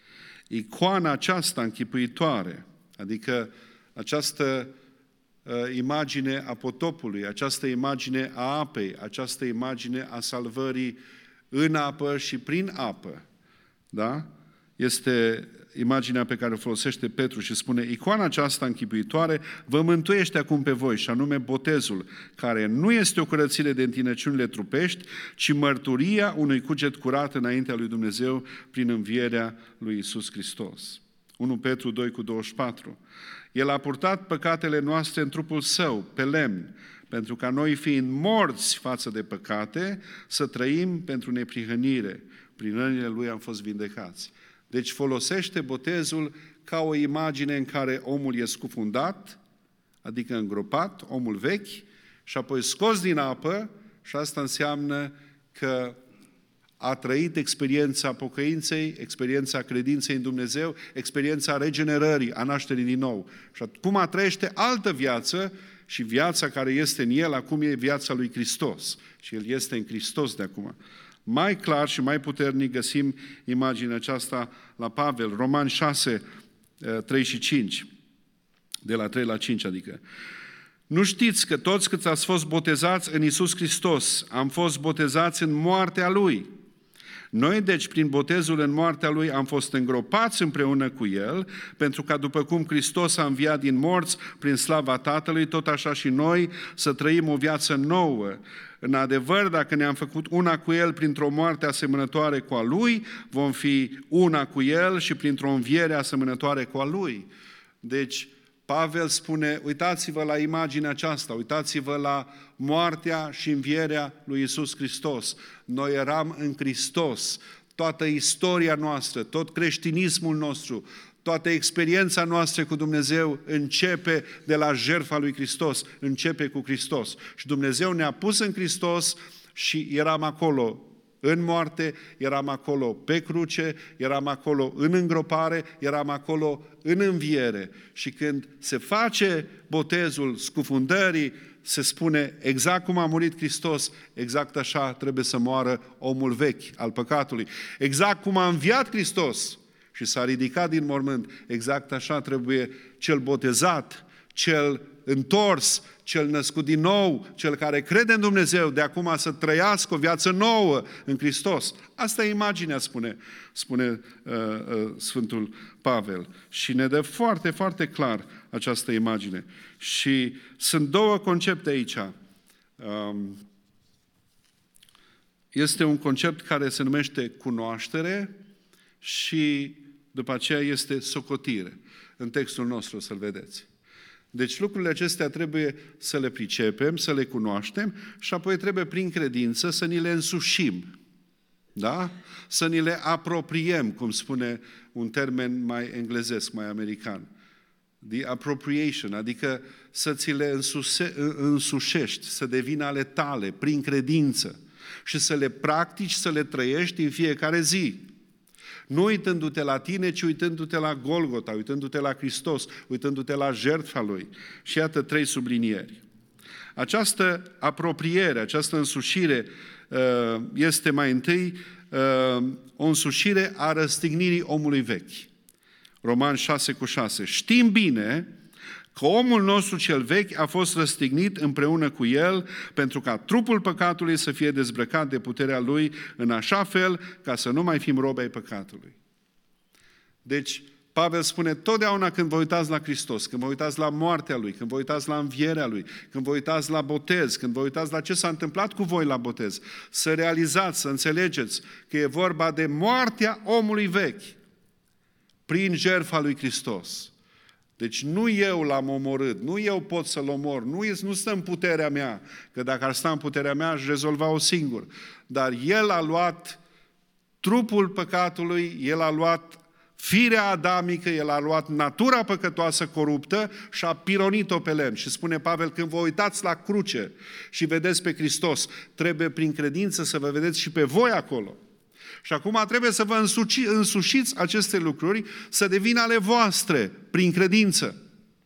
icoana aceasta închipuitoare, adică această uh, imagine a potopului, această imagine a apei, această imagine a salvării în apă și prin apă, da? Este imaginea pe care o folosește Petru și spune: icoana aceasta închipuitoare vă mântuiește acum pe voi, și anume botezul, care nu este o curățire de întinăciunile trupești, ci mărturia unui cuget curat înaintea lui Dumnezeu prin învierea lui Iisus Hristos. unu Petru doi cu douăzeci și patru. El a purtat păcatele noastre în trupul său, pe lemn, pentru ca noi, fiind morți față de păcate, să trăim pentru neprihănire. Prin rănile lui am fost vindecați. Deci folosește botezul ca o imagine în care omul e scufundat, adică îngropat, omul vechi, și apoi scos din apă, și asta înseamnă că a trăit experiența pocăinței, experiența credinței în Dumnezeu, experiența regenerării, a nașterii din nou. Și acum trăiește altă viață, și viața care este în el acum e viața lui Hristos. Și el este în Hristos de acum. Mai clar și mai puternic găsim imaginea aceasta la Pavel, Romani șase, trei și cinci, de la trei la cinci adică. Nu știți că toți câți ați fost botezați în Iisus Hristos, am fost botezați în moartea Lui. Noi, deci, prin botezul în moartea Lui, am fost îngropați împreună cu El, pentru ca după cum Hristos a înviat din morți prin slava Tatălui, tot așa și noi să trăim o viață nouă. În adevăr, dacă ne-am făcut una cu El printr-o moarte asemănătoare cu a Lui, vom fi una cu El și printr-o înviere asemănătoare cu a Lui. Deci, Pavel spune, uitați-vă la imaginea aceasta, uitați-vă la moartea și învierea lui Iisus Hristos. Noi eram în Hristos. Toată istoria noastră, tot creștinismul nostru, toată experiența noastră cu Dumnezeu începe de la jertfa lui Hristos, începe cu Hristos. Și Dumnezeu ne-a pus în Hristos și eram acolo în moarte, eram acolo pe cruce, eram acolo în îngropare, eram acolo în înviere. Și când se face botezul scufundării, se spune exact cum a murit Hristos, exact așa trebuie să moară omul vechi al păcatului. Exact cum a înviat Hristos și s-a ridicat din mormânt, exact așa trebuie cel botezat, cel întors, cel născut din nou, cel care crede în Dumnezeu, de acum să trăiască o viață nouă în Hristos. Asta e imaginea, spune, spune uh, uh, Sfântul Pavel. Și ne dă foarte, foarte clar această imagine. Și sunt două concepte aici. Este un concept care se numește cunoaștere și după aceea este socotire. În textul nostru o să-l vedeți. Deci lucrurile acestea trebuie să le pricepem, să le cunoaștem și apoi trebuie prin credință să ni le însușim. Da? Să ni le apropiem, cum spune un termen mai englezesc, mai american. The appropriation, adică să ți le însuse, însușești, să devină ale tale, prin credință și să le practici, să le trăiești în fiecare zi. Nu uitându-te la tine, ci uitându-te la Golgota, uitându-te la Hristos, uitându-te la jertfa Lui. Și iată trei sublinieri. Această apropiere, această însușire este mai întâi o însușire a răstignirii omului vechi. Roman șase cu șase. Știm bine că omul nostru cel vechi a fost răstignit împreună cu el pentru ca trupul păcatului să fie dezbrăcat de puterea lui în așa fel ca să nu mai fim robi ai păcatului. Deci, Pavel spune, totdeauna când vă uitați la Hristos, când vă uitați la moartea Lui, când vă uitați la învierea Lui, când vă uitați la botez, când vă uitați la ce s-a întâmplat cu voi la botez, să realizați, să înțelegeți că e vorba de moartea omului vechi prin jertfa lui Hristos. Deci nu eu l-am omorât, nu eu pot să-l omor, nu, nu stă în puterea mea, că dacă ar sta în puterea mea aș rezolva-o singur. Dar El a luat trupul păcatului, El a luat firea adamică, El a luat natura păcătoasă coruptă și a pironit-o pe lemn. Și spune Pavel, când vă uitați la cruce și vedeți pe Hristos, trebuie prin credință să vă vedeți și pe voi acolo. Și acum trebuie să vă însuși, însușiți aceste lucruri, să devină ale voastre, prin credință.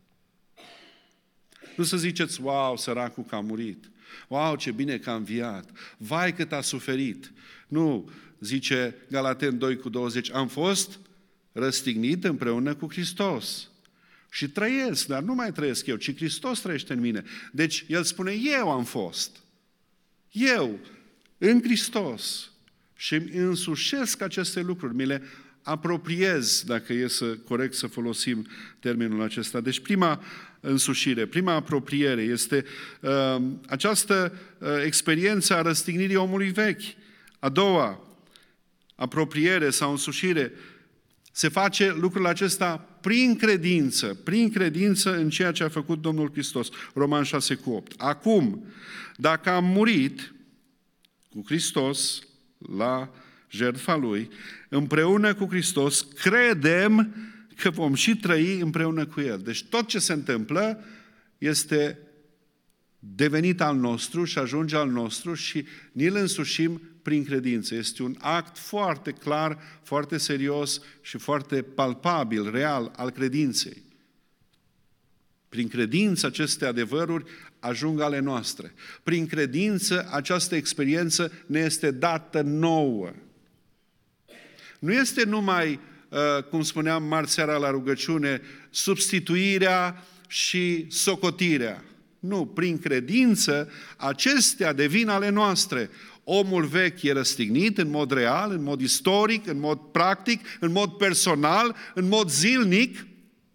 Nu să ziceți, wow, săracul că a murit, wow, ce bine că a înviat, vai cât a suferit. Nu, zice Galateni doi cu douăzeci, am fost răstignit împreună cu Hristos. Și trăiesc, dar nu mai trăiesc eu, ci Hristos trăiește în mine. Deci el spune, eu am fost. Eu, în Hristos. Și îmi însușesc aceste lucruri, mi le apropiez, dacă e să, corect să folosim termenul acesta. Deci prima însușire, prima apropiere este uh, această uh, experiență a răstignirii omului vechi. A doua apropiere sau însușire se face lucrul acesta prin credință, prin credință în ceea ce a făcut Domnul Hristos. Roman șase cu opt. Acum, dacă am murit cu Hristos la jertfa Lui, împreună cu Hristos, credem că vom și trăi împreună cu El. Deci tot ce se întâmplă este devenit al nostru și ajunge al nostru și ni-l însușim prin credință. Este un act foarte clar, foarte serios și foarte palpabil, real, al credinței. Prin credință aceste adevăruri ajung ale noastre. Prin credință această experiență ne este dată nouă. Nu este numai, cum spuneam marți seara la rugăciune, substituirea și socotirea. Nu, prin credință acestea devin ale noastre. Omul vechi e răstignit în mod real, în mod istoric, în mod practic, în mod personal, în mod zilnic.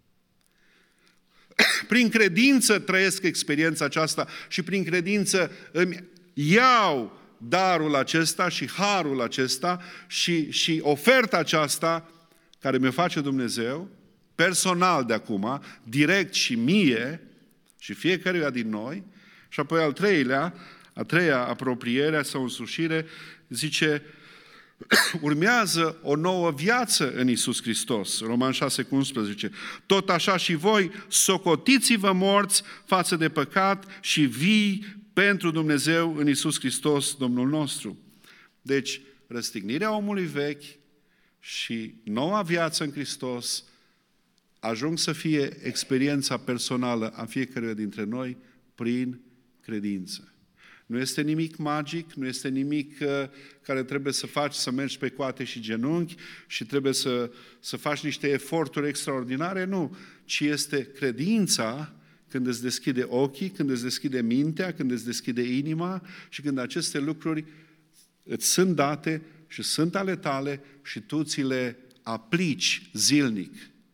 Prin credință trăiesc experiența aceasta și prin credință îmi iau darul acesta și harul acesta și, și oferta aceasta care mi-o face Dumnezeu, personal de acum, direct și mie și fiecăruia din noi. Și apoi al treilea, a treia apropiere sau însușire, zice, urmează o nouă viață în Iisus Hristos. Roman șase cu unsprezece. Tot așa și voi, socotiți-vă morți față de păcat și vii pentru Dumnezeu în Iisus Hristos, Domnul nostru. Deci, răstignirea omului vechi și noua viață în Hristos ajung să fie experiența personală a fiecăruia dintre noi prin credință. Nu este nimic magic, nu este nimic uh, care trebuie să faci, să mergi pe coate și genunchi și trebuie să, să faci niște eforturi extraordinare, nu. Ci este credința când îți deschide ochii, când îți deschide mintea, când îți deschide inima și când aceste lucruri îți sunt date și sunt ale tale și tu ți le aplici zilnic.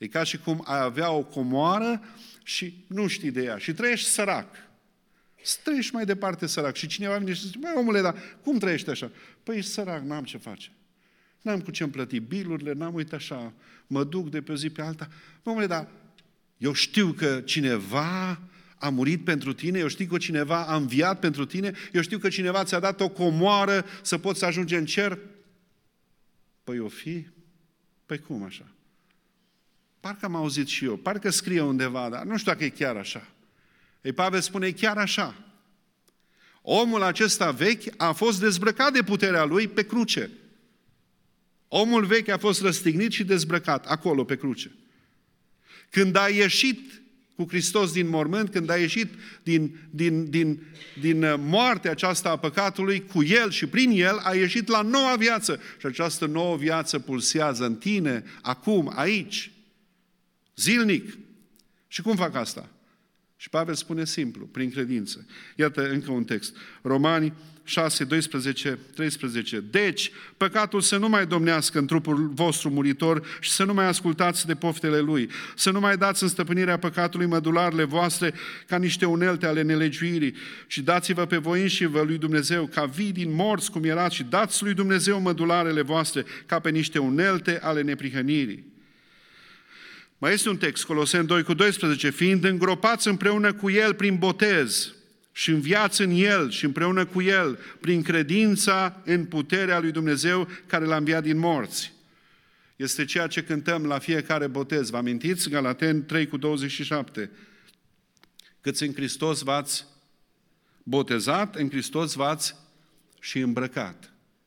E ca și cum ai avea o comoară și nu știi de ea și trăiești sărac. Trăiești mai departe sărac și cineva vine și zice, măi omule, dar cum trăiești așa? Păi ești sărac, n-am ce face. N-am cu ce-mi plăti bilurile, n-am uitat așa, mă duc de pe o zi pe alta. Măi omule, dar eu știu că cineva a murit pentru tine, eu știu că cineva a înviat pentru tine, eu știu că cineva ți-a dat o comoară să poți să ajungi în cer. Păi o fi? Păi cum așa? Parcă am auzit și eu, parcă scrie undeva, dar nu știu dacă e chiar așa. Ei, Pavel spune, e chiar așa. Omul acesta vechi a fost dezbrăcat de puterea lui pe cruce. Omul vechi a fost răstignit și dezbrăcat acolo pe cruce. Când a ieșit cu Hristos din mormânt, când a ieșit din, din, din, din moartea aceasta a păcatului, cu El și prin El a ieșit la noua viață. Și această nouă viață pulsează în tine, acum, aici, zilnic. Și cum fac asta? Și Pavel spune simplu, prin credință. Iată încă un text. Romani șase, doisprezece, treisprezece. Deci, păcatul să nu mai domnească în trupul vostru muritor și să nu mai ascultați de poftele lui. Să nu mai dați în stăpânirea păcatului mădularele voastre ca niște unelte ale nelegiuirii. Și dați-vă pe voi înșivă lui Dumnezeu ca vii din morți cum erați și dați lui Dumnezeu mădularele voastre ca pe niște unelte ale neprihănirii. Mai este un text, Coloseni doi cu doisprezece, fiind îngropați împreună cu El prin botez și înviați în El și împreună cu El prin credința în puterea lui Dumnezeu care l-a înviat din morți. Este ceea ce cântăm la fiecare botez. Vă amintiți? Galateni trei cu douăzeci și șapte. Câți în Hristos v-ați botezat, în Hristos v-ați și îmbrăcat.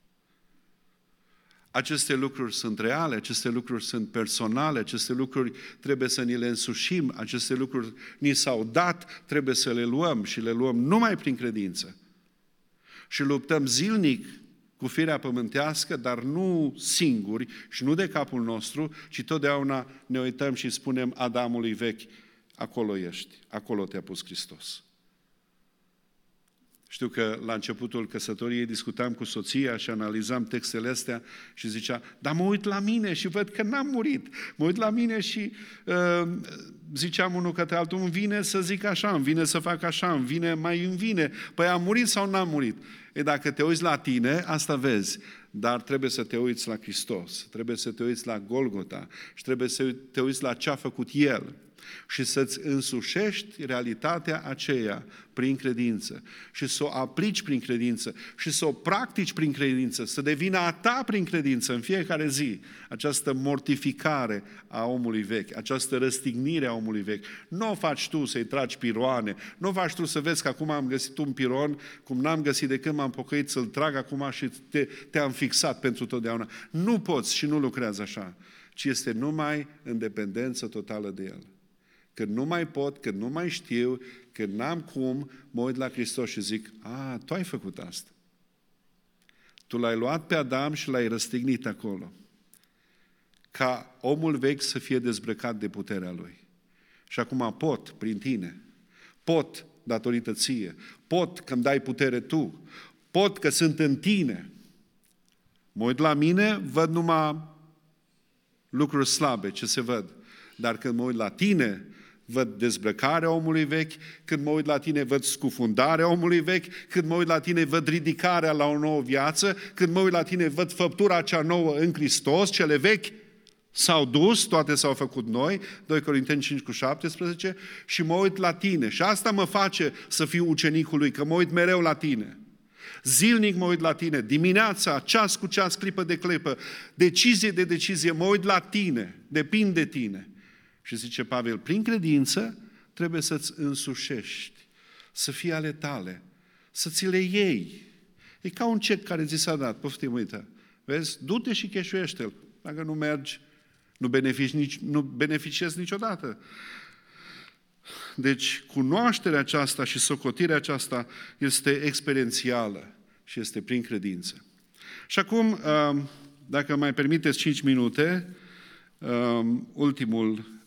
Aceste lucruri sunt reale, aceste lucruri sunt personale, aceste lucruri trebuie să ni le însușim, aceste lucruri ni s-au dat, trebuie să le luăm și le luăm numai prin credință. Și luptăm zilnic cu firea pământească, dar nu singuri și nu de capul nostru, ci totdeauna ne uităm și spunem Adamului vechi, acolo ești, acolo te-a pus Hristos. Știu că la începutul căsătoriei discutam cu soția și analizam textele astea și zicea, dar mă uit la mine și văd că n-am murit. Mă uit la mine și uh, ziceam unul către altul, îmi vine să zic așa, îmi vine să fac așa, îmi vine, mai îmi vine. Păi am murit sau n-am murit? E, dacă te uiți la tine, asta vezi. Dar trebuie să te uiți la Hristos, trebuie să te uiți la Golgota și trebuie să te uiți la ce a făcut El. Și să-ți însușești realitatea aceea prin credință și să o aplici prin credință și să o practici prin credință, să devină a ta prin credință în fiecare zi, această mortificare a omului vechi, această răstignire a omului vechi. Nu o faci tu să-i tragi piroane, nu o faci tu să vezi că acum am găsit un piron, cum n-am găsit de când m-am pocăit, să-l trag acum și te, te-am fixat pentru totdeauna. Nu poți și nu lucrează așa, ci este numai în dependență totală de El. Când nu mai pot, când nu mai știu, când n-am cum, mă uit la Hristos și zic, a, tu ai făcut asta. Tu l-ai luat pe Adam și l-ai răstignit acolo. Ca omul vechi să fie dezbrăcat de puterea lui. Și acum pot, prin tine, pot datorită ție, pot că îmi dai putere tu, pot că sunt în tine. Mă uit la mine, văd numai lucruri slabe, ce se văd. Dar când mă uit la tine, văd dezbrăcarea omului vechi, când mă uit la tine, văd scufundarea omului vechi, când mă uit la tine, văd ridicarea la o nouă viață, când mă uit la tine, văd făptura cea nouă în Hristos, cele vechi s-au dus, toate s-au făcut noi, doi Corinteni cinci cu șaptesprezece, și mă uit la tine. Și asta mă face să fiu ucenicul lui, că mă uit mereu la tine. Zilnic mă uit la tine, dimineața, ceas cu ceas, clipă de clipă, decizie de decizie, mă uit la tine, depind de tine. Și zice Pavel, prin credință trebuie să-ți însușești, să fie ale tale, să ți le iei. E ca un cec care ți s-a dat, poftim, uite, vezi, du-te și cheșuiește-l. Dacă nu mergi, nu beneficiezi, nici, nu beneficiezi niciodată. Deci, cunoașterea aceasta și socotirea aceasta este experiențială și este prin credință. Și acum, dacă mai permiteți cinci minute, ultimul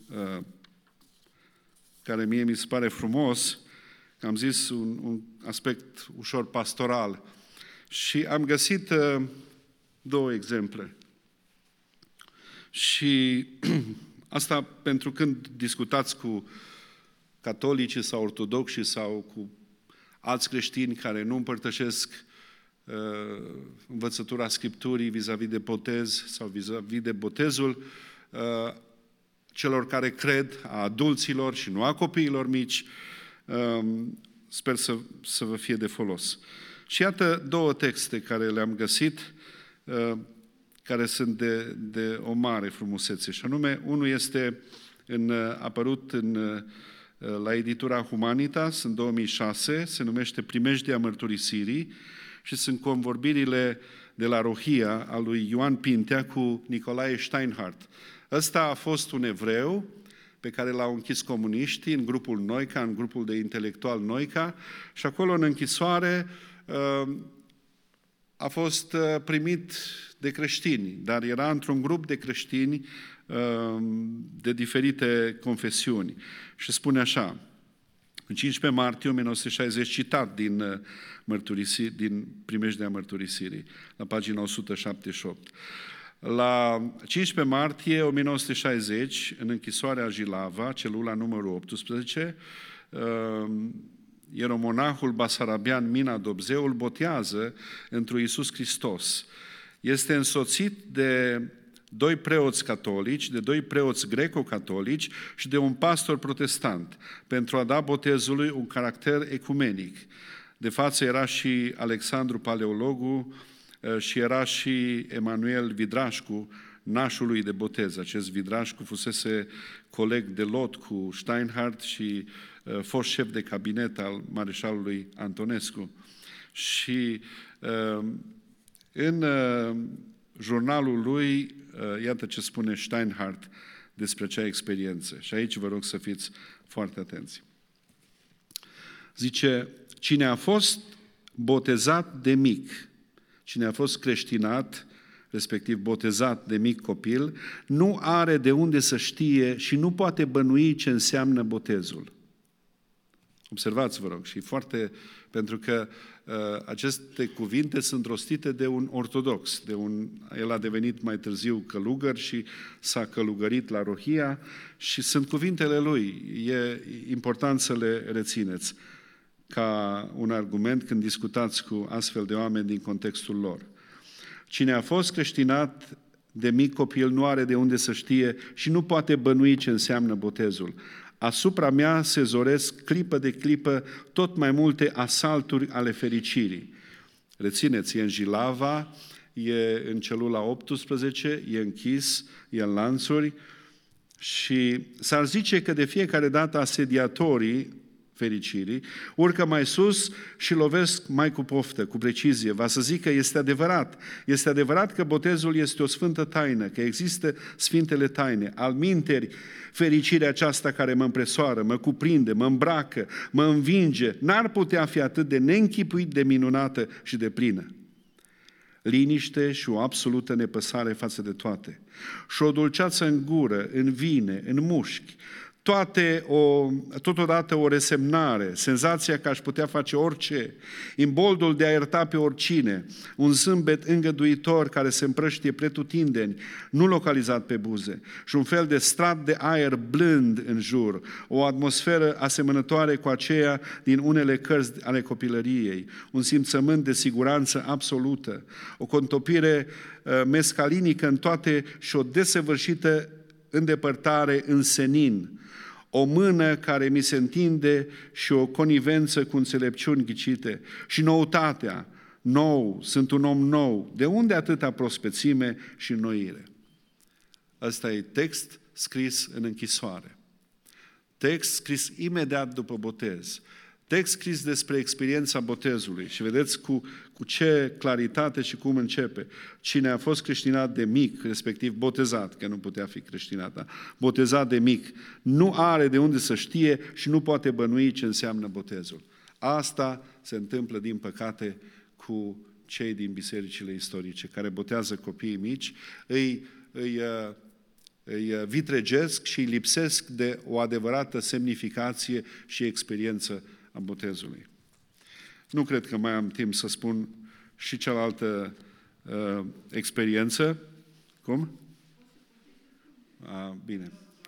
care mie mi se pare frumos, că am zis un, un aspect ușor pastoral, și am găsit două exemple. Și Asta pentru când discutați cu catolicii sau ortodoxi sau cu alți creștini care nu împărtășesc uh, învățătura Scripturii vis-a-vis de botez sau vis-a-vis de botezul uh, celor care cred, a adulților și nu a copiilor mici, uh, sper să, să vă fie de folos. Și iată două texte care le-am găsit, uh, care sunt de, de o mare frumusețe. Și anume, unul este în, apărut în, la editura Humanitas în două mii șase, se numește Primejdia mărturisirii și sunt convorbirile de la Rohia a lui Ioan Pintea cu Nicolae Steinhardt. Ăsta a fost un evreu pe care l-au închis comuniștii în grupul Noica, în grupul de intelectual Noica, și acolo în închisoare a fost primit de creștini, dar era într-un grup de creștini de diferite confesiuni. Și spune așa, în cincisprezece martie o mie nouă sute șaizeci, citat din, mărturisi, din Primejdea mărturisirii, la pagina o sută șaptezeci și opt. La cincisprezece martie o mie nouă sute șaizeci, în închisoarea Jilava, celula numărul optsprezece, ieromonahul basarabian Mina Dobzeu îl botează întru Iisus Hristos. Este însoțit de doi preoți catolici, de doi preoți greco-catolici și de un pastor protestant, pentru a da botezului un caracter ecumenic. De față era și Alexandru Paleologu și era și Emanuel Vidrașcu, nașul lui de botez. Acest Vidrașcu fusese coleg de lot cu Steinhardt și uh, fost șef de cabinet al mareșalului Antonescu. Și uh, în uh, jurnalul lui, uh, iată ce spune Steinhardt despre acea experiență. Și aici vă rog să fiți foarte atenți. Zice, cine a fost botezat de mic, cine a fost creștinat, respectiv botezat de mic copil, nu are de unde să știe și nu poate bănui ce înseamnă botezul. Observați, vă rog, și foarte, pentru că uh, aceste cuvinte sunt rostite de un ortodox, de un, el a devenit mai târziu călugăr și s-a călugărit la Rohia și sunt cuvintele lui. E important să le rețineți ca un argument când discutați cu astfel de oameni din contextul lor. Cine a fost creștinat de mic copil nu are de unde să știe și nu poate bănui ce înseamnă botezul. Asupra mea se zoresc clipă de clipă tot mai multe asalturi ale fericirii. Rețineți, e în Jilava, e în celula optsprezece, e închis, e în lanțuri și s-ar zice că de fiecare dată asediatorii fericirii, urcă mai sus și lovesc mai cu poftă, cu precizie. Va să zic că este adevărat. Este adevărat că botezul este o sfântă taină, că există sfintele taine. Alminteri, fericirea aceasta care mă împresoară, mă cuprinde, mă îmbracă, mă învinge, n-ar putea fi atât de neînchipuit de minunată și de plină. Liniște și o absolută nepăsare față de toate. Și o dulceață în gură, în vine, în mușchi, toate o, totodată o resemnare, senzația că aș putea face orice, imboldul de a ierta pe oricine, un zâmbet îngăduitor care se împrăștie pretutindeni, nu localizat pe buze, și un fel de strat de aer blând în jur, o atmosferă asemănătoare cu aceea din unele cărți ale copilăriei, un simțământ de siguranță absolută, o contopire uh, mescalinică în toate și o desăvârșită îndepărtare în senin, o mână care mi se întinde și o conivență cu înțelepciuni ghicite și noutatea, nou, sunt un om nou, de unde atâta prospețime și înnoire? Ăsta e text scris în închisoare, text scris imediat după botez, text scris despre experiența botezului și vedeți cu, cu ce claritate și cum începe. Cine a fost creștinat de mic, respectiv botezat, că nu putea fi creștinat, da? Botezat de mic, nu are de unde să știe și nu poate bănui ce înseamnă botezul. Asta se întâmplă, din păcate, cu cei din bisericile istorice, care botează copiii mici, îi, îi, îi vitregesc și îi lipsesc de o adevărată semnificație și experiență a botezului. Nu cred că mai am timp să spun și cealaltă uh, experiență. Cum? A, bine.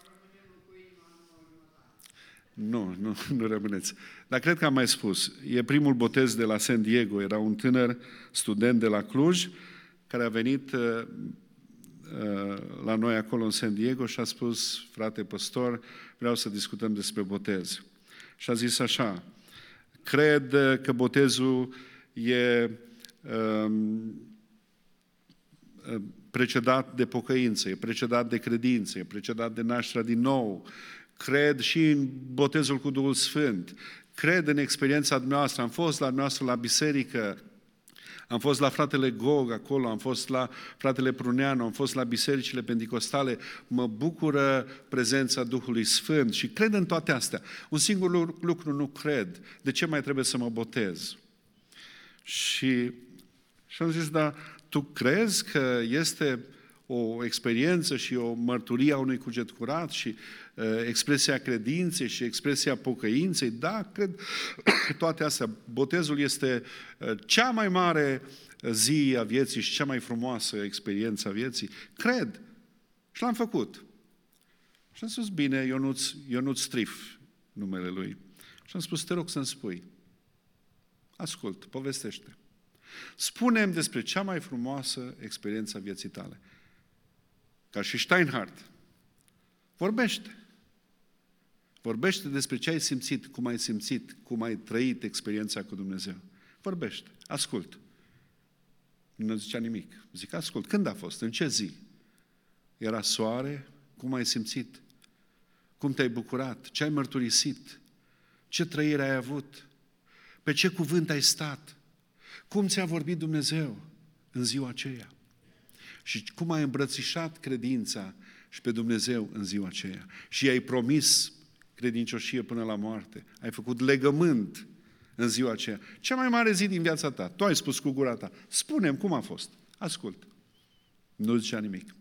Nu, nu, nu rămâneți. Dar cred că am mai spus. E primul botez de la San Diego. Era un tânăr student de la Cluj care a venit uh, uh, la noi acolo în San Diego și a spus, frate păstor, vreau să discutăm despre botez. Și a zis așa, cred că botezul e um, precedat de pocăință, e precedat de credință, e precedat de nașterea din nou. Cred și în botezul cu Duhul Sfânt. Cred în experiența dumneavoastră. Am fost la dumneavoastră la biserică, am fost la fratele Gog acolo, am fost la fratele Pruneanu, am fost la bisericile penticostale. Mă bucură prezența Duhului Sfânt și cred în toate astea. Un singur lucru nu cred. De ce mai trebuie să mă botez? Și, și am zis, da, tu crezi că este o experiență și o mărturie a unui cuget curat și uh, expresia credinței și expresia pocăinței? Da, cred toate astea. Botezul este uh, cea mai mare zi a vieții și cea mai frumoasă experiență a vieții. Cred. Și l-am făcut. Și am spus, bine, Ionuț, Ionuț Strif, numele lui. Și am spus, te rog să-mi spui. Ascult, povestește. Spune-mi despre cea mai frumoasă experiență a vieții tale. Ca și Steinhardt. Vorbește. Vorbește despre ce ai simțit, cum ai simțit, cum ai trăit experiența cu Dumnezeu. Vorbește. Ascult. Nu zicea nimic. Zic, ascult. Când a fost? În ce zi? Era soare? Cum ai simțit? Cum te-ai bucurat? Ce ai mărturisit? Ce trăire ai avut? Pe ce cuvânt ai stat? Cum ți-a vorbit Dumnezeu în ziua aceea? Și cum ai îmbrățișat credința și pe Dumnezeu în ziua aceea? Și ai promis credincioșie până la moarte. Ai făcut legământ în ziua aceea. Cea mai mare zi din viața ta. Tu ai spus cu gura ta. Spune-mi cum a fost. Ascult. Nu zicea nimic.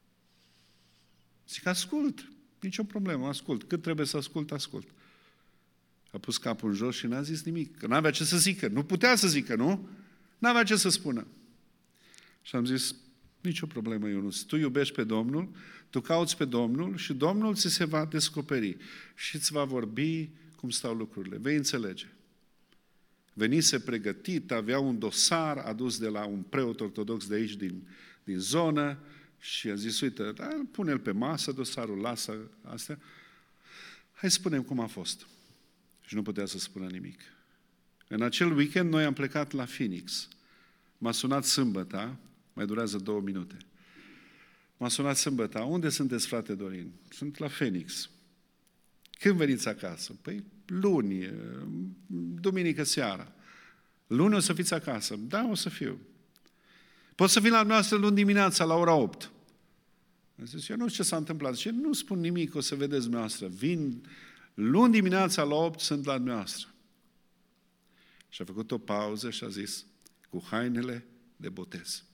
Zic, ascult. Nici o problemă, ascult. Cât trebuie să ascult, ascult. A pus capul în jos și n-a zis nimic. Că n-avea ce să zică. Nu putea să zică, nu? N-avea ce să spună. Și am zis, nicio problemă, Ionuț. Tu iubești pe Domnul, tu cauți pe Domnul și Domnul ți se va descoperi și îți va vorbi cum stau lucrurile. Vei înțelege. Venise pregătit, avea un dosar adus de la un preot ortodox de aici, din, din zonă, și a zis, uite, da, pune-l pe masă, dosarul, lasă astea. Hai spune-mi cum a fost. Și nu putea să spună nimic. În acel weekend noi am plecat la Phoenix. M-a sunat sâmbătă, mai durează două minute. M-a sunat sâmbătă, unde sunteți, frate Dorin? Sunt la Phoenix. Când veniți acasă? Păi luni, duminică seara. Luni o să fiți acasă? Da, o să fiu. Pot să vin la noastră luni dimineața, la ora opt. Am zis, eu nu știu ce s-a întâmplat. Și nu spun nimic, o să vedeți dumneavoastră. Vin luni dimineața la opt, sunt la dumneavoastră. Și a făcut o pauză și a zis, cu hainele de botez.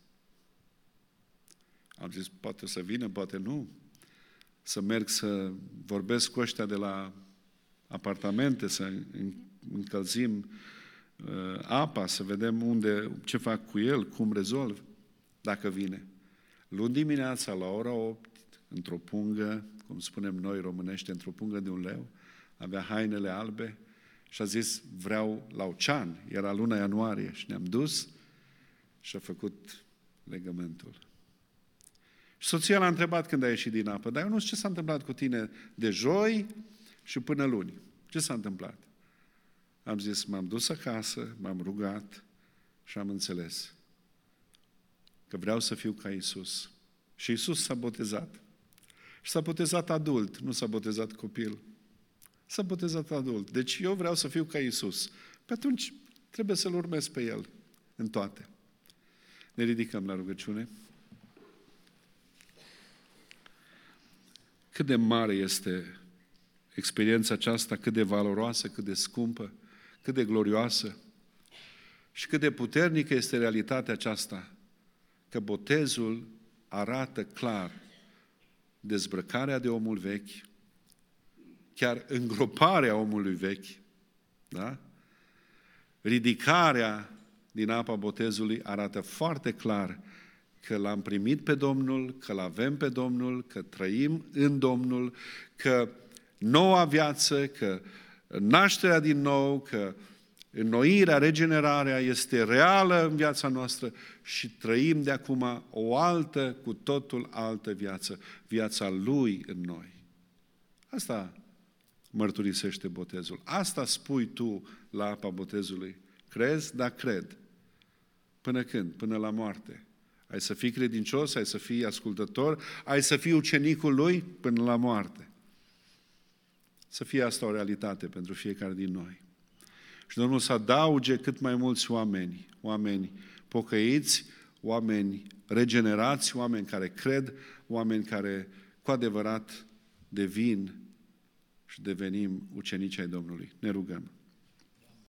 Am zis, poate să vină, poate nu. Să merg să vorbesc cu ăștia de la apartamente, să încălzim uh, apa, să vedem unde, ce fac cu el, cum rezolv, dacă vine. Luni dimineața, la ora opt, într-o pungă, cum spunem noi românește, într-o pungă de un leu, avea hainele albe și a zis, vreau la ocean. Era luna ianuarie și ne-am dus și a făcut legământul. Și soția l-a întrebat când a ieșit din apă, dar eu nu știu ce s-a întâmplat cu tine de joi și până luni. Ce s-a întâmplat? Am zis, m-am dus acasă, m-am rugat și am înțeles că vreau să fiu ca Iisus. Și Iisus s-a botezat. Și s-a botezat adult, nu s-a botezat copil. S-a botezat adult. Deci eu vreau să fiu ca Iisus. Pe atunci trebuie să-L urmez pe El în toate. Ne ridicăm la rugăciune. Cât de mare este experiența aceasta, cât de valoroasă, cât de scumpă, cât de glorioasă și cât de puternică este realitatea aceasta, că botezul arată clar dezbrăcarea de omul vechi, chiar îngroparea omului vechi, da? Ridicarea din apa botezului arată foarte clar că l-am primit pe Domnul, că l-avem pe Domnul, că trăim în Domnul, că noua viață, că nașterea din nou, că înnoirea, regenerarea este reală în viața noastră și trăim de acum o altă, cu totul altă viață, viața Lui în noi. Asta mărturisește botezul. Asta spui tu la apa botezului. Crezi? Da, cred. Până când? Până la moarte. Ai să fii credincios, ai să fii ascultător, ai să fii ucenicul Lui până la moarte. Să fie asta o realitate pentru fiecare din noi. Și Domnul să adauge cât mai mulți oameni, oameni pocăiți, oameni regenerați, oameni care cred, oameni care cu adevărat devin și devenim ucenici ai Domnului. Ne rugăm.